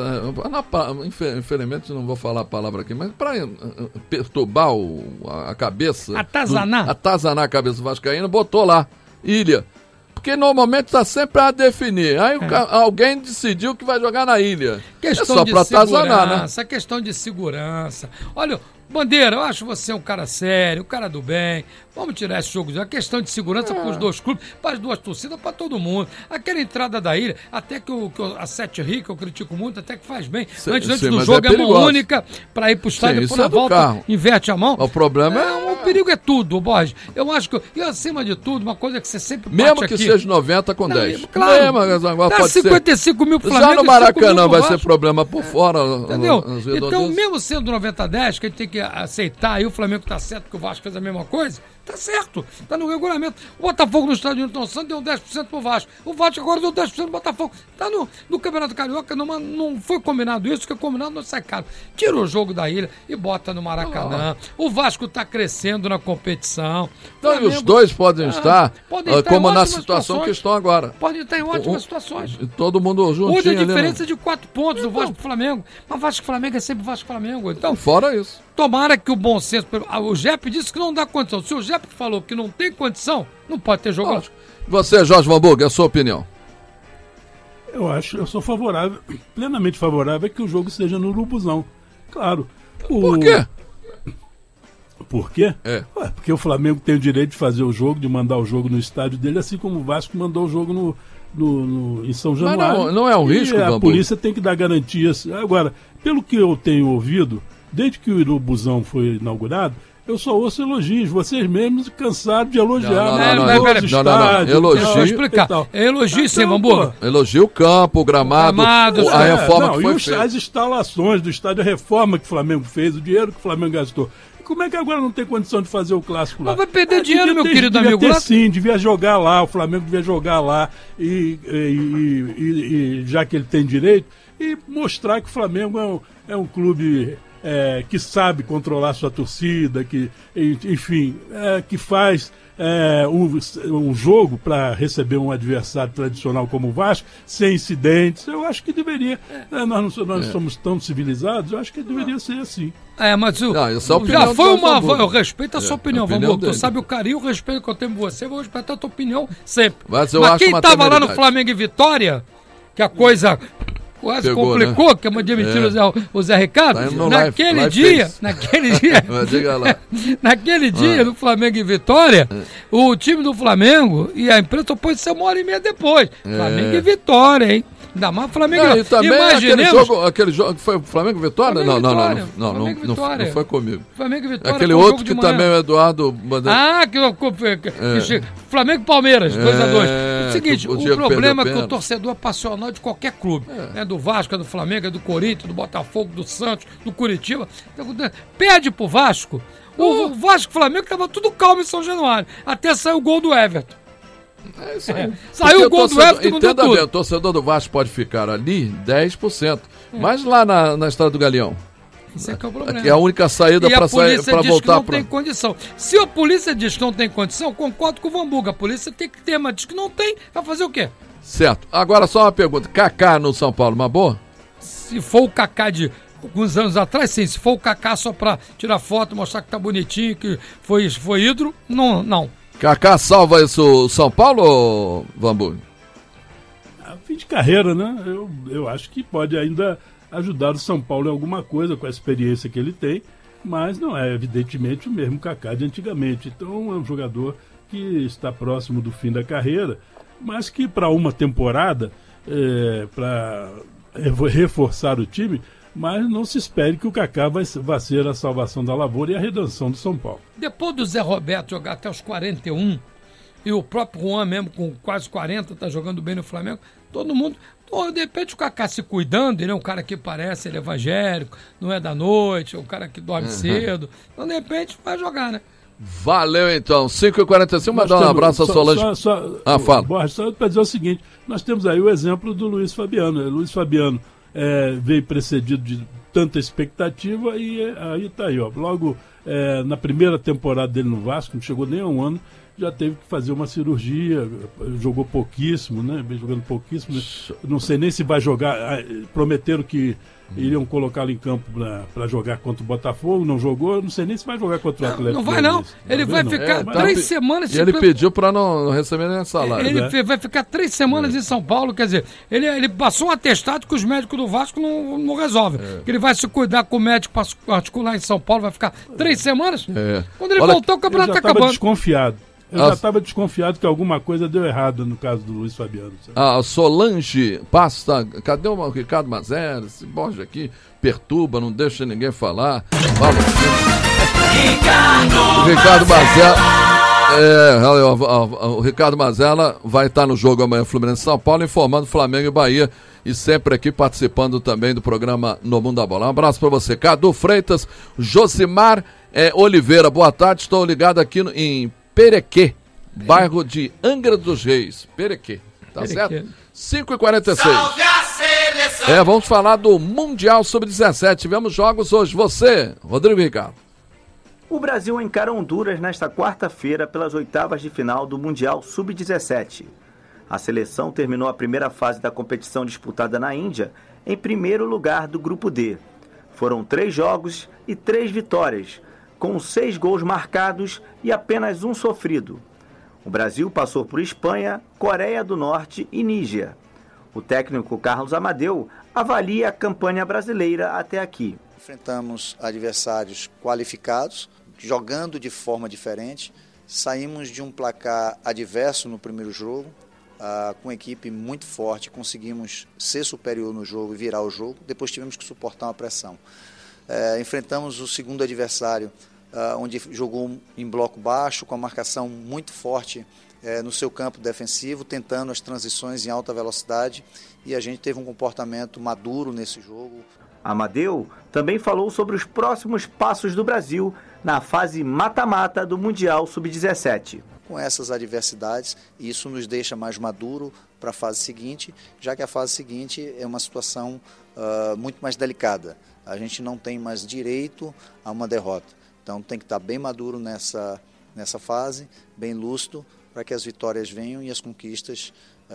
infelizmente não vou falar a palavra aqui, mas para perturbar a cabeça, atazanar a cabeça do vascaíno, botou lá, ilha. Porque normalmente está sempre a definir. Aí alguém decidiu que vai jogar na ilha. Questão só para atazanar, né? Essa questão de segurança. Olha, Bandeira, eu acho você um cara sério, um cara do bem. Vamos tirar esse jogo. A questão de segurança para os dois clubes, para as duas torcidas, para todo mundo. Aquela entrada da ilha, até que a Sete Rica, eu critico muito, até que faz bem. Antes do jogo é mão única para ir para o estádio, depois na volta inverte a mão. O problema é... O perigo é tudo, Borges. Eu acho que... E acima de tudo, uma coisa que você sempre bate mesmo que aqui, seja 90 com 10. Claro. Dá pode 55 mil pro Flamengo. Já no Maracanã vai ser problema por fora. Entendeu? Então, mesmo sendo 90-10, que a gente tem que aceitar, aí o Flamengo tá certo que o Vasco fez a mesma coisa, tá certo, tá no regulamento. O Botafogo no estádio Newton Santos deu 10% pro Vasco. O Vasco agora deu 10% pro Botafogo. Tá no Campeonato Carioca, não foi combinado isso, que é combinado não sai caro. Tira o jogo da ilha e bota no Maracanã. O Vasco tá crescendo na competição. Então, Flamengo, os dois podem estar como na situação que estão agora. Podem estar em ótimas situações. Todo mundo juntinho. Hoje a diferença é de 4 pontos do Vasco pro Flamengo. Mas Vasco e Flamengo é sempre Vasco e Flamengo. Então, fora isso. Tomara que o bom senso... O Jepe disse que não dá condição. Se o Jepe falou que não tem condição, não pode ter jogo. Você, Jorge Vanburg, a sua opinião? Eu sou favorável, plenamente favorável, que o jogo seja no Urubuzão. Claro. Por quê? Por quê? Porque o Flamengo tem o direito de fazer o jogo, de mandar o jogo no estádio dele, assim como o Vasco mandou o jogo em São Januário. Mas não é um risco, a polícia tem que dar garantias. Agora, pelo que eu tenho ouvido, desde que o Urubuzão foi inaugurado, eu só ouço elogios. Vocês mesmos cansaram de elogiar. Não. Elogio. Vou explicar. Elogio, sim, Vanburg. Elogio o campo, o gramado, a reforma que foi feita. As instalações do estádio, a reforma que o Flamengo fez, o dinheiro que o Flamengo gastou. Como é que agora não tem condição de fazer o clássico lá? Mas vai perder dinheiro, meu querido amigo. Sim, devia jogar lá, o Flamengo devia jogar lá, e já que ele tem direito, e mostrar que o Flamengo é um clube que sabe controlar sua torcida, que, enfim, que faz um jogo para receber um adversário tradicional como o Vasco, sem incidentes. Eu acho que deveria. Nós somos tão civilizados, eu acho que deveria ser assim. Mas já foi eu respeito a sua opinião, Vanburg. Tu sabe o carinho e o respeito que eu tenho por você, eu vou respeitar a tua opinião sempre. Mas quem estava lá no Flamengo e Vitória, que a coisa... quase complicou, né? Que é uma admitir o Zé Ricardo. Tá naquele dia, diga lá. Naquele dia, no Flamengo e Vitória, o time do Flamengo e a imprensa pôde ser 1h30 depois. Flamengo e Vitória, hein? Ainda mais Flamengo. E também imaginemos... aquele jogo que foi o Flamengo e Vitória? Não foi comigo. Flamengo e Vitória. Aquele outro que também o Eduardo... Flamengo e Palmeiras, 2-2. É o seguinte, o problema é que o torcedor é passional de qualquer clube. É do Vasco, é do Flamengo, é do Corinthians, do Botafogo, do Santos, do Curitiba. Perde pro Vasco. O Vasco e o Flamengo estava tudo calmo em São Januário. Até saiu o gol do Everton. É isso aí. Saiu o gol do Everton. Entenda bem, o torcedor do Vasco pode ficar ali 10%. Mas lá na Estrada do Galeão. Isso é que é o problema. É a única saída para sair, para voltar para. Não tem condição. Se a polícia diz que não tem condição, concordo com o Vambuga. A polícia tem que ter, mas diz que não tem, vai fazer o quê? Certo. Agora só uma pergunta. Kaká no São Paulo, uma boa? Se for o Kaká de alguns anos atrás, sim. Se for o Kaká só para tirar foto, mostrar que tá bonitinho, que foi ídolo, não. Kaká salva isso o São Paulo, Vambuga? A fim de carreira, né? Eu acho que pode ainda ajudar o São Paulo em alguma coisa com a experiência que ele tem, mas não é evidentemente o mesmo Kaká de antigamente. Então é um jogador que está próximo do fim da carreira, mas que para uma temporada, para reforçar o time, mas não se espere que o Kaká vai ser a salvação da lavoura e a redenção do São Paulo. Depois do Zé Roberto jogar até os 41, e o próprio Juan mesmo com quase 40 está jogando bem no Flamengo, todo mundo... de repente o Kaká se cuidando, ele é um cara que parece, ele é evangélico, não é da noite, é um cara que dorme cedo, então de repente vai jogar, né? Valeu então, 5h45, mandar um abraço a Solange. Fala. Borges, só para dizer o seguinte, nós temos aí o exemplo do Luiz Fabiano. Luiz Fabiano veio precedido de tanta expectativa e aí tá aí, ó. Logo na primeira temporada dele no Vasco, não chegou nem a um ano, já teve que fazer uma cirurgia, jogou pouquíssimo, né? Vem jogando pouquíssimo. Não sei nem se vai jogar. Prometeram que iriam colocá-lo em campo para jogar contra o Botafogo, não jogou. Não sei nem se vai jogar contra o Atlético. Não vai não. Ele vai ficar 3 semanas... E ele pediu para não receber nem salário. Ele vai ficar 3 semanas em São Paulo, quer dizer, ele passou um atestado que os médicos do Vasco não resolvem. Que ele vai se cuidar com o médico particular em São Paulo, vai ficar 3 semanas. Quando ele voltar, o campeonato está acabando. Desconfiado. Eu já estava desconfiado que alguma coisa deu errado no caso do Luiz Fabiano. A Solange passa. Cadê o Ricardo Mazera? Esse Borges aqui perturba, não deixa ninguém falar. Fala. Ricardo Mazera. O Ricardo Mazella vai estar no jogo amanhã Fluminense São Paulo, informando Flamengo e Bahia, e sempre aqui participando também do programa No Mundo da Bola. Um abraço para você, Cadu Freitas, Josimar Oliveira, boa tarde, estou ligado aqui em Perequê, bairro de Angra dos Reis. Perequê, tá certo? 5h46. Vamos falar do Mundial Sub-17. Tivemos jogos hoje. Você, Rodrigo Ricardo. O Brasil encara Honduras nesta quarta-feira pelas oitavas de final do Mundial Sub-17. A seleção terminou a primeira fase da competição disputada na Índia em primeiro lugar do Grupo D. Foram 3 jogos e 3 vitórias, com 6 gols marcados e apenas 1 sofrido. O Brasil passou por Espanha, Coreia do Norte e Níger. O técnico Carlos Amadeu avalia a campanha brasileira até aqui. Enfrentamos adversários qualificados, jogando de forma diferente. Saímos de um placar adverso no primeiro jogo, com uma equipe muito forte, conseguimos ser superior no jogo e virar o jogo. Depois tivemos que suportar uma pressão. Enfrentamos o segundo adversário, onde jogou em bloco baixo, com a marcação muito forte no seu campo defensivo, tentando as transições em alta velocidade, e a gente teve um comportamento maduro nesse jogo. Amadeu também falou sobre os próximos passos do Brasil na fase mata-mata do Mundial Sub-17. Com essas adversidades, isso nos deixa mais maduro para a fase seguinte, já que a fase seguinte é uma situação muito mais delicada. A gente não tem mais direito a uma derrota. Então tem que estar bem maduro nessa fase, bem lúcido, para que as vitórias venham e as conquistas,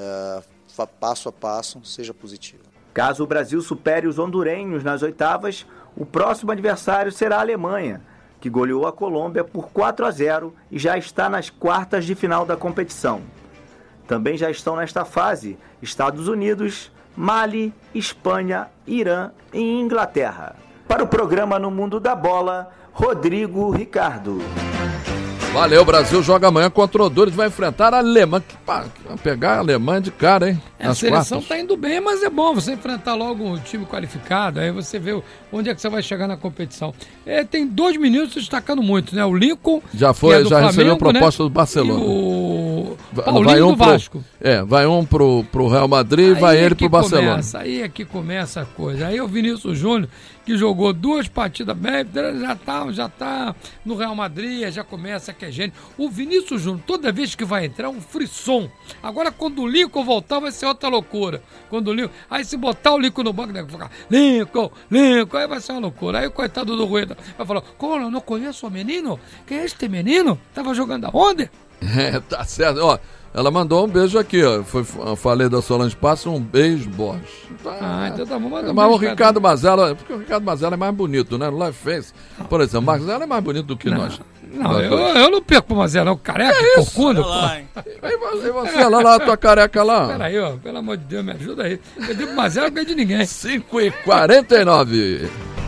passo a passo, seja positiva. Caso o Brasil supere os hondurenhos nas oitavas, o próximo adversário será a Alemanha, que goleou a Colômbia por 4-0 e já está nas quartas de final da competição. Também já estão nesta fase Estados Unidos, Mali, Espanha, Irã e Inglaterra. Para o programa No Mundo da Bola, Rodrigo Ricardo. Valeu, o Brasil joga amanhã contra o Honduras, vai enfrentar a Alemanha. Vai pegar a Alemanha de cara, hein? A seleção tá indo bem, mas é bom você enfrentar logo um time qualificado, aí você vê onde é que você vai chegar na competição. Tem 2 meninos destacando muito, né? O Lincoln, já recebeu proposta, né? Do Barcelona. E o Paulinho do Vasco. Vai um pro Real Madrid e vai ele pro Barcelona. Aí é que começa a coisa. Aí o Vinícius Júnior, que jogou 2 partidas bem, já tá no Real Madrid, já começa que é gênio. O Vinícius Júnior, toda vez que vai entrar, é um frisson. Agora, quando o Lincoln voltar, vai ser outra loucura. Quando o Lincoln... Aí, se botar o Lincoln no banco, vai ficar Lincoln, aí vai ser uma loucura. Aí o coitado do Rueda vai falar, como eu não conheço o menino? Quem é este menino? Tava jogando aonde? Tá certo. Ó, ela mandou um beijo aqui, ó. Falei da Solange Passos, um beijo, Borges. Então tá bom, manda um mas beijo, o Ricardo Mazella, porque o Ricardo Mazella é mais bonito, né? No Live Face, por exemplo, o Mazella é mais bonito do que nós. Não, eu não perco pro Mazella, não. Careca, corcunda, pô. E você lá, tua careca lá? Peraí, ó, pelo amor de Deus, me ajuda aí. Eu digo pro Mazella, não ganho de ninguém. 5h49.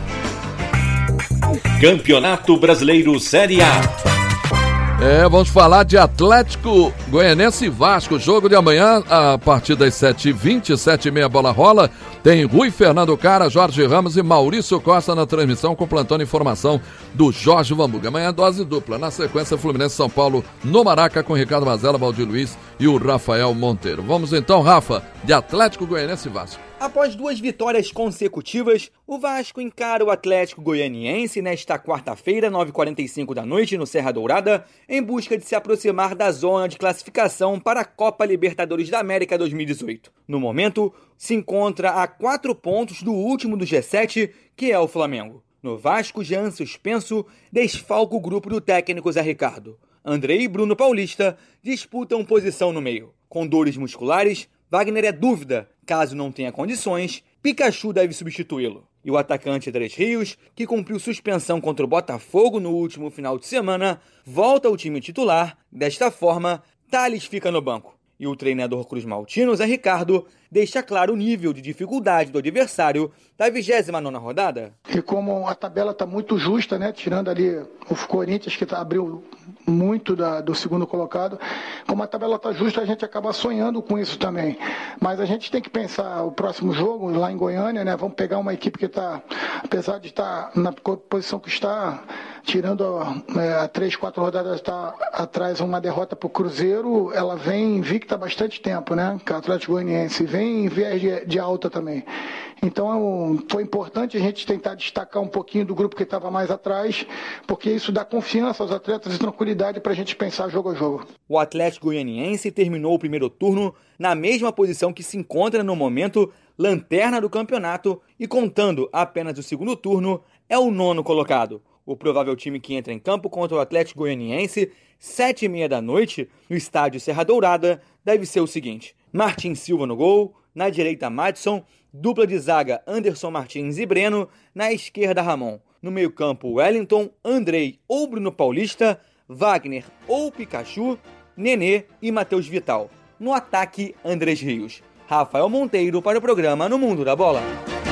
Campeonato Brasileiro Série A. Vamos falar de Atlético Goianense e Vasco. Jogo de amanhã, a partir das 7h20, 7h30, bola rola. Tem Rui Fernando Cara, Jorge Ramos e Maurício Costa na transmissão, completando informação do Jorge Vambuga. Amanhã, dose dupla. Na sequência, Fluminense São Paulo no Maraca, com Ricardo Mazella, Valdir Luiz e o Rafael Monteiro. Vamos então, Rafa, de Atlético Goianense e Vasco. Após 2 vitórias consecutivas, o Vasco encara o Atlético Goianiense nesta quarta-feira, 9h45 da noite, no Serra Dourada, em busca de se aproximar da zona de classificação para a Copa Libertadores da América 2018. No momento, se encontra a 4 pontos do último do G7, que é o Flamengo. No Vasco, Jean suspenso desfalca o grupo do técnico Zé Ricardo. Andrei e Bruno Paulista disputam posição no meio. Com dores musculares, Wagner é dúvida. Caso não tenha condições, Pikachu deve substituí-lo. E o atacante Três Rios, que cumpriu suspensão contra o Botafogo no último final de semana, volta ao time titular. Desta forma, Thales fica no banco. E o treinador cruzmaltino, Zé Ricardo, deixa claro o nível de dificuldade do adversário da 29ª rodada. E como a tabela está muito justa, né, tirando ali o Corinthians, que abriu muito do segundo colocado, como a tabela está justa, a gente acaba sonhando com isso também. Mas a gente tem que pensar o próximo jogo lá em Goiânia, né? Vamos pegar uma equipe que está, apesar de estar na posição que está, tirando a 3, 4 rodadas, está atrás uma derrota para o Cruzeiro, ela vem invicta há bastante tempo, né? Que é o Atlético Goianiense, vem em viés de alta também. Então, foi importante a gente tentar destacar um pouquinho do grupo que estava mais atrás, porque isso dá confiança aos atletas e tranquilidade para a gente pensar jogo a jogo. O Atlético Goianiense terminou o primeiro turno na mesma posição que se encontra no momento, lanterna do campeonato, e contando apenas o segundo turno, é o 9º colocado. O provável time que entra em campo contra o Atlético Goianiense, 7h30 da noite, no estádio Serra Dourada, deve ser o seguinte: Martin Silva no gol, na direita Madison, dupla de zaga Anderson Martins e Breno, na esquerda Ramon. No meio-campo Wellington, Andrei ou Bruno Paulista, Wagner ou Pikachu, Nenê e Matheus Vital. No ataque, Andrés Rios. Rafael Monteiro para o programa No Mundo da Bola.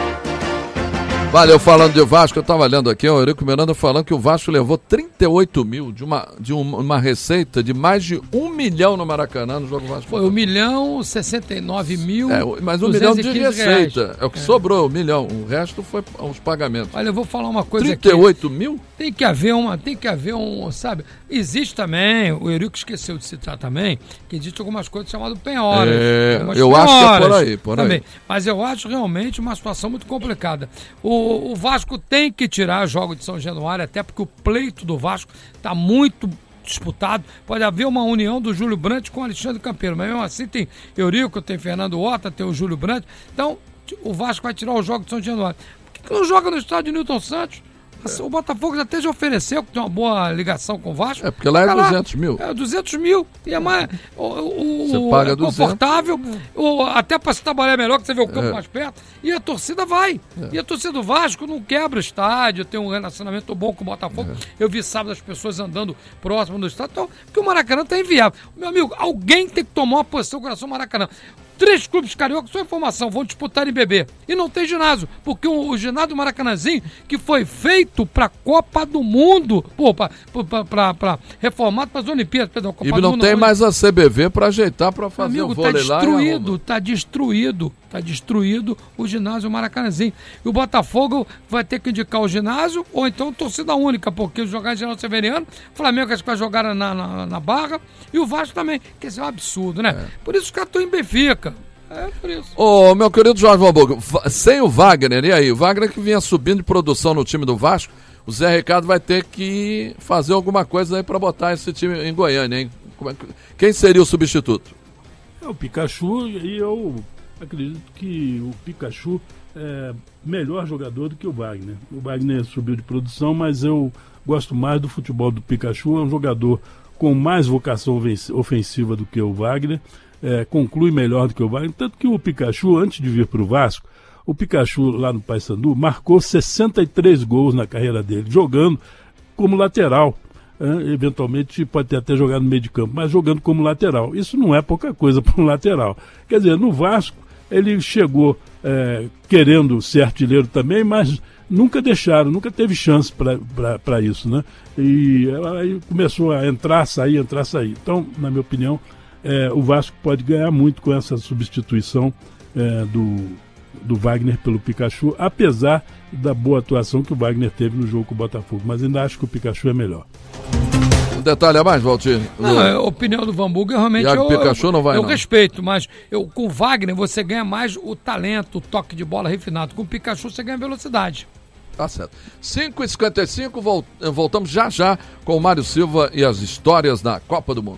Valeu, falando de Vasco, eu estava lendo aqui, o Eurico Miranda falando que o Vasco levou 38 mil de uma receita de mais de 1 milhão no Maracanã no jogo Vasco. Foi 1.069.000. Mas 1 milhão de receita, reais. É o que sobrou, 1 milhão, o resto foi os pagamentos. Olha, eu vou falar uma coisa 38 mil? Tem que haver sabe, existe também, o Eurico esqueceu de citar também, que existe algumas coisas chamadas penhoras. Eu acho que é por aí. Mas eu acho realmente uma situação muito complicada. O Vasco tem que tirar jogo de São Januário, até porque o pleito do Vasco está muito disputado. Pode haver uma união do Júlio Brandt com o Alexandre Campeiro, mas mesmo assim tem Eurico, tem Fernando Horta, tem o Júlio Brandt. Então o Vasco vai tirar o jogo de São Januário. Por que não joga no estádio de Newton Santos? O Botafogo já até já ofereceu, que tem uma boa ligação com o Vasco. Porque lá é 200 mil. É 200 mil. E é mais. Você paga 200. Confortável. Até para se trabalhar melhor, que você vê o campo mais perto. E a torcida vai. E a torcida do Vasco não quebra o estádio, tem um relacionamento bom com o Botafogo. Eu vi sábado as pessoas andando próximo do estádio. Então, porque o Maracanã está inviável. Meu amigo, alguém tem que tomar uma posição com relação ao Maracanã. 3 clubes cariocas, só informação, vão disputar em BB. E não tem ginásio, porque o ginásio do Maracanãzinho, que foi feito pra Copa do Mundo, pra reformado para as Olimpíadas, perdão, Copa E do não Mundo. tem mais a CBV pra ajeitar pra fazer o vôlei lá. Tá destruído o ginásio Maracanãzinho. E o Botafogo vai ter que indicar o ginásio, ou então torcida única, porque jogar em General Severiano, o Flamengo acho que vai jogar na Barra, e o Vasco também, que esse é um absurdo, né? Por isso que eu tô em Benfica. É por isso. Ô, meu querido Jorge Valboga, sem o Wagner, e aí? O Wagner que vinha subindo de produção no time do Vasco, o Zé Ricardo vai ter que fazer alguma coisa aí pra botar esse time em Goiânia, hein? Quem seria o substituto? É o Pikachu, e eu acredito que o Pikachu é melhor jogador do que o Wagner. O Wagner subiu de produção, mas eu gosto mais do futebol do Pikachu. É um jogador com mais vocação ofensiva do que o Wagner, conclui melhor do que o Wagner. Tanto que o Pikachu, antes de vir para o Vasco, o Pikachu lá no Paysandu marcou 63 gols na carreira dele, jogando como lateral. Eventualmente pode ter até jogado no meio de campo, mas jogando como lateral. Isso não é pouca coisa para um lateral. Quer dizer, no Vasco ele chegou querendo ser artilheiro também, mas nunca teve chance para isso, né? E aí começou a entrar, sair. Então, na minha opinião, o Vasco pode ganhar muito com essa substituição do Wagner pelo Pikachu, apesar da boa atuação que o Wagner teve no jogo com o Botafogo, mas ainda acho que o Pikachu é melhor. Um detalhe a mais, Valtir? Não, a opinião do Vanburgo realmente Pikachu não vai, eu não. respeito, mas com o Wagner você ganha mais o talento, o toque de bola refinado. Com o Pikachu você ganha velocidade. Tá certo. 5h55, voltamos já com o Mário Silva e as histórias da Copa do Mundo.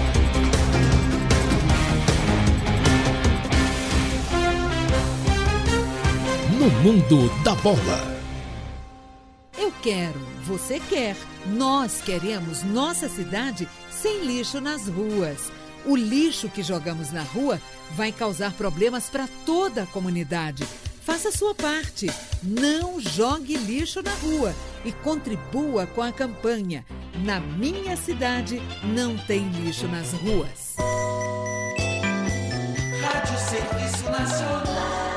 No mundo da bola. Eu quero, você quer, nós queremos nossa cidade sem lixo nas ruas. O lixo que jogamos na rua vai causar problemas para toda a comunidade. Faça a sua parte. Não jogue lixo na rua e contribua com a campanha Na Minha Cidade Não Tem Lixo nas Ruas. Rádio Serviço Nacional.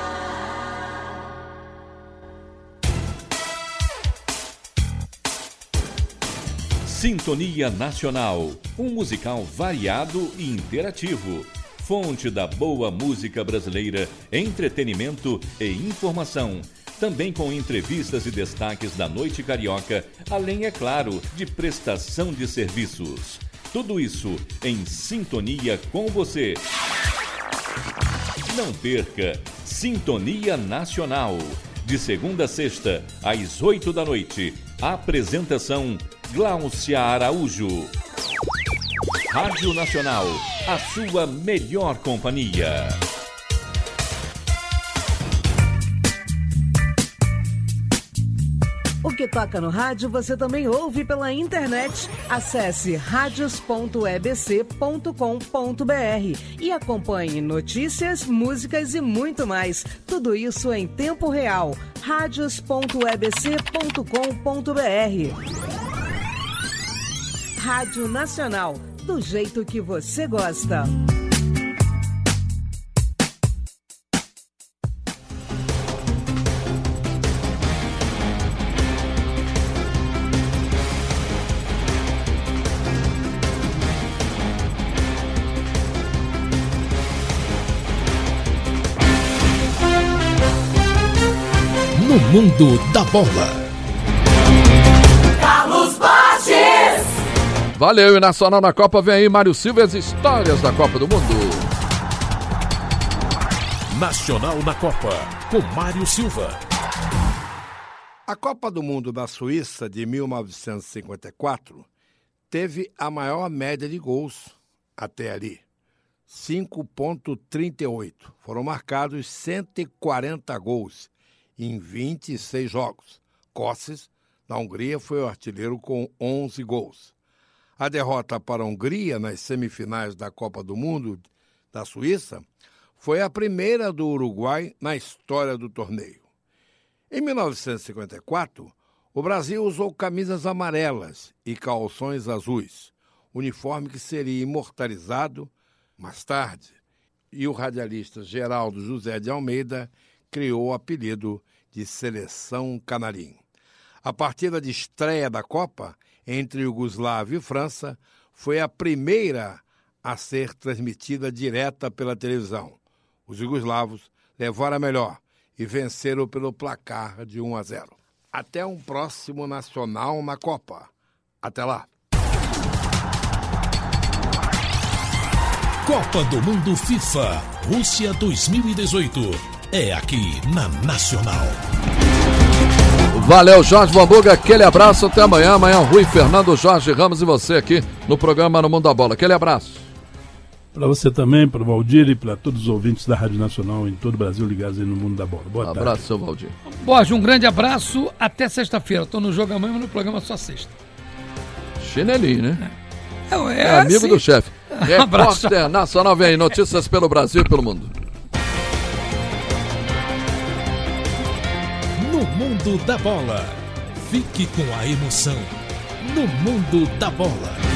Sintonia Nacional, um musical variado e interativo. Fonte da boa música brasileira, entretenimento e informação. Também com entrevistas e destaques da noite carioca, além, é claro, de prestação de serviços. Tudo isso em sintonia com você. Não perca Sintonia Nacional. De segunda a sexta, às 8 da noite. Apresentação Gláucia Araújo. Rádio Nacional, a sua melhor companhia. O que toca no rádio você também ouve pela internet. Acesse radios.ebc.com.br e acompanhe notícias, músicas e muito mais. Tudo isso em tempo real. radios.ebc.com.br. Rádio Nacional, do jeito que você gosta. No mundo da bola. Carlos Bages. Valeu, e Nacional na Copa vem aí Mário Silva e as histórias da Copa do Mundo. Nacional na Copa, com Mário Silva. A Copa do Mundo da Suíça de 1954 teve a maior média de gols até ali, 5,38. Foram marcados 140 gols em 26 jogos. Kossis, da Hungria, foi o artilheiro com 11 gols. A derrota para a Hungria nas semifinais da Copa do Mundo da Suíça foi a primeira do Uruguai na história do torneio. Em 1954, o Brasil usou camisas amarelas e calções azuis, uniforme que seria imortalizado mais tarde. e o radialista Geraldo José de Almeida criou o apelido de Seleção Canarim. A partida de estreia da Copa entre Iugoslávia e França foi a primeira a ser transmitida direta pela televisão. Os iugoslavos levaram a melhor e venceram pelo placar de 1-0. Até um próximo Nacional na Copa. Até lá. Copa do Mundo FIFA Rússia 2018. É aqui na Nacional. Valeu, Jorge Bambuga, aquele abraço, até amanhã. Amanhã, Rui Fernando, Jorge Ramos e você aqui no programa No Mundo da Bola. Aquele abraço. Para você também, para o Valdir e para todos os ouvintes da Rádio Nacional em todo o Brasil ligados aí no Mundo da Bola. Boa tarde. Abraço, seu Valdir. Borja, um grande abraço, até sexta-feira. Estou no jogo amanhã, mas no programa só sexta. Chinelinho, né? É amigo assim. do chefe. Abraço. Repórter Nacional, vem aí, notícias pelo Brasil e pelo mundo. No Mundo da Bola. Fique com a emoção. No Mundo da Bola.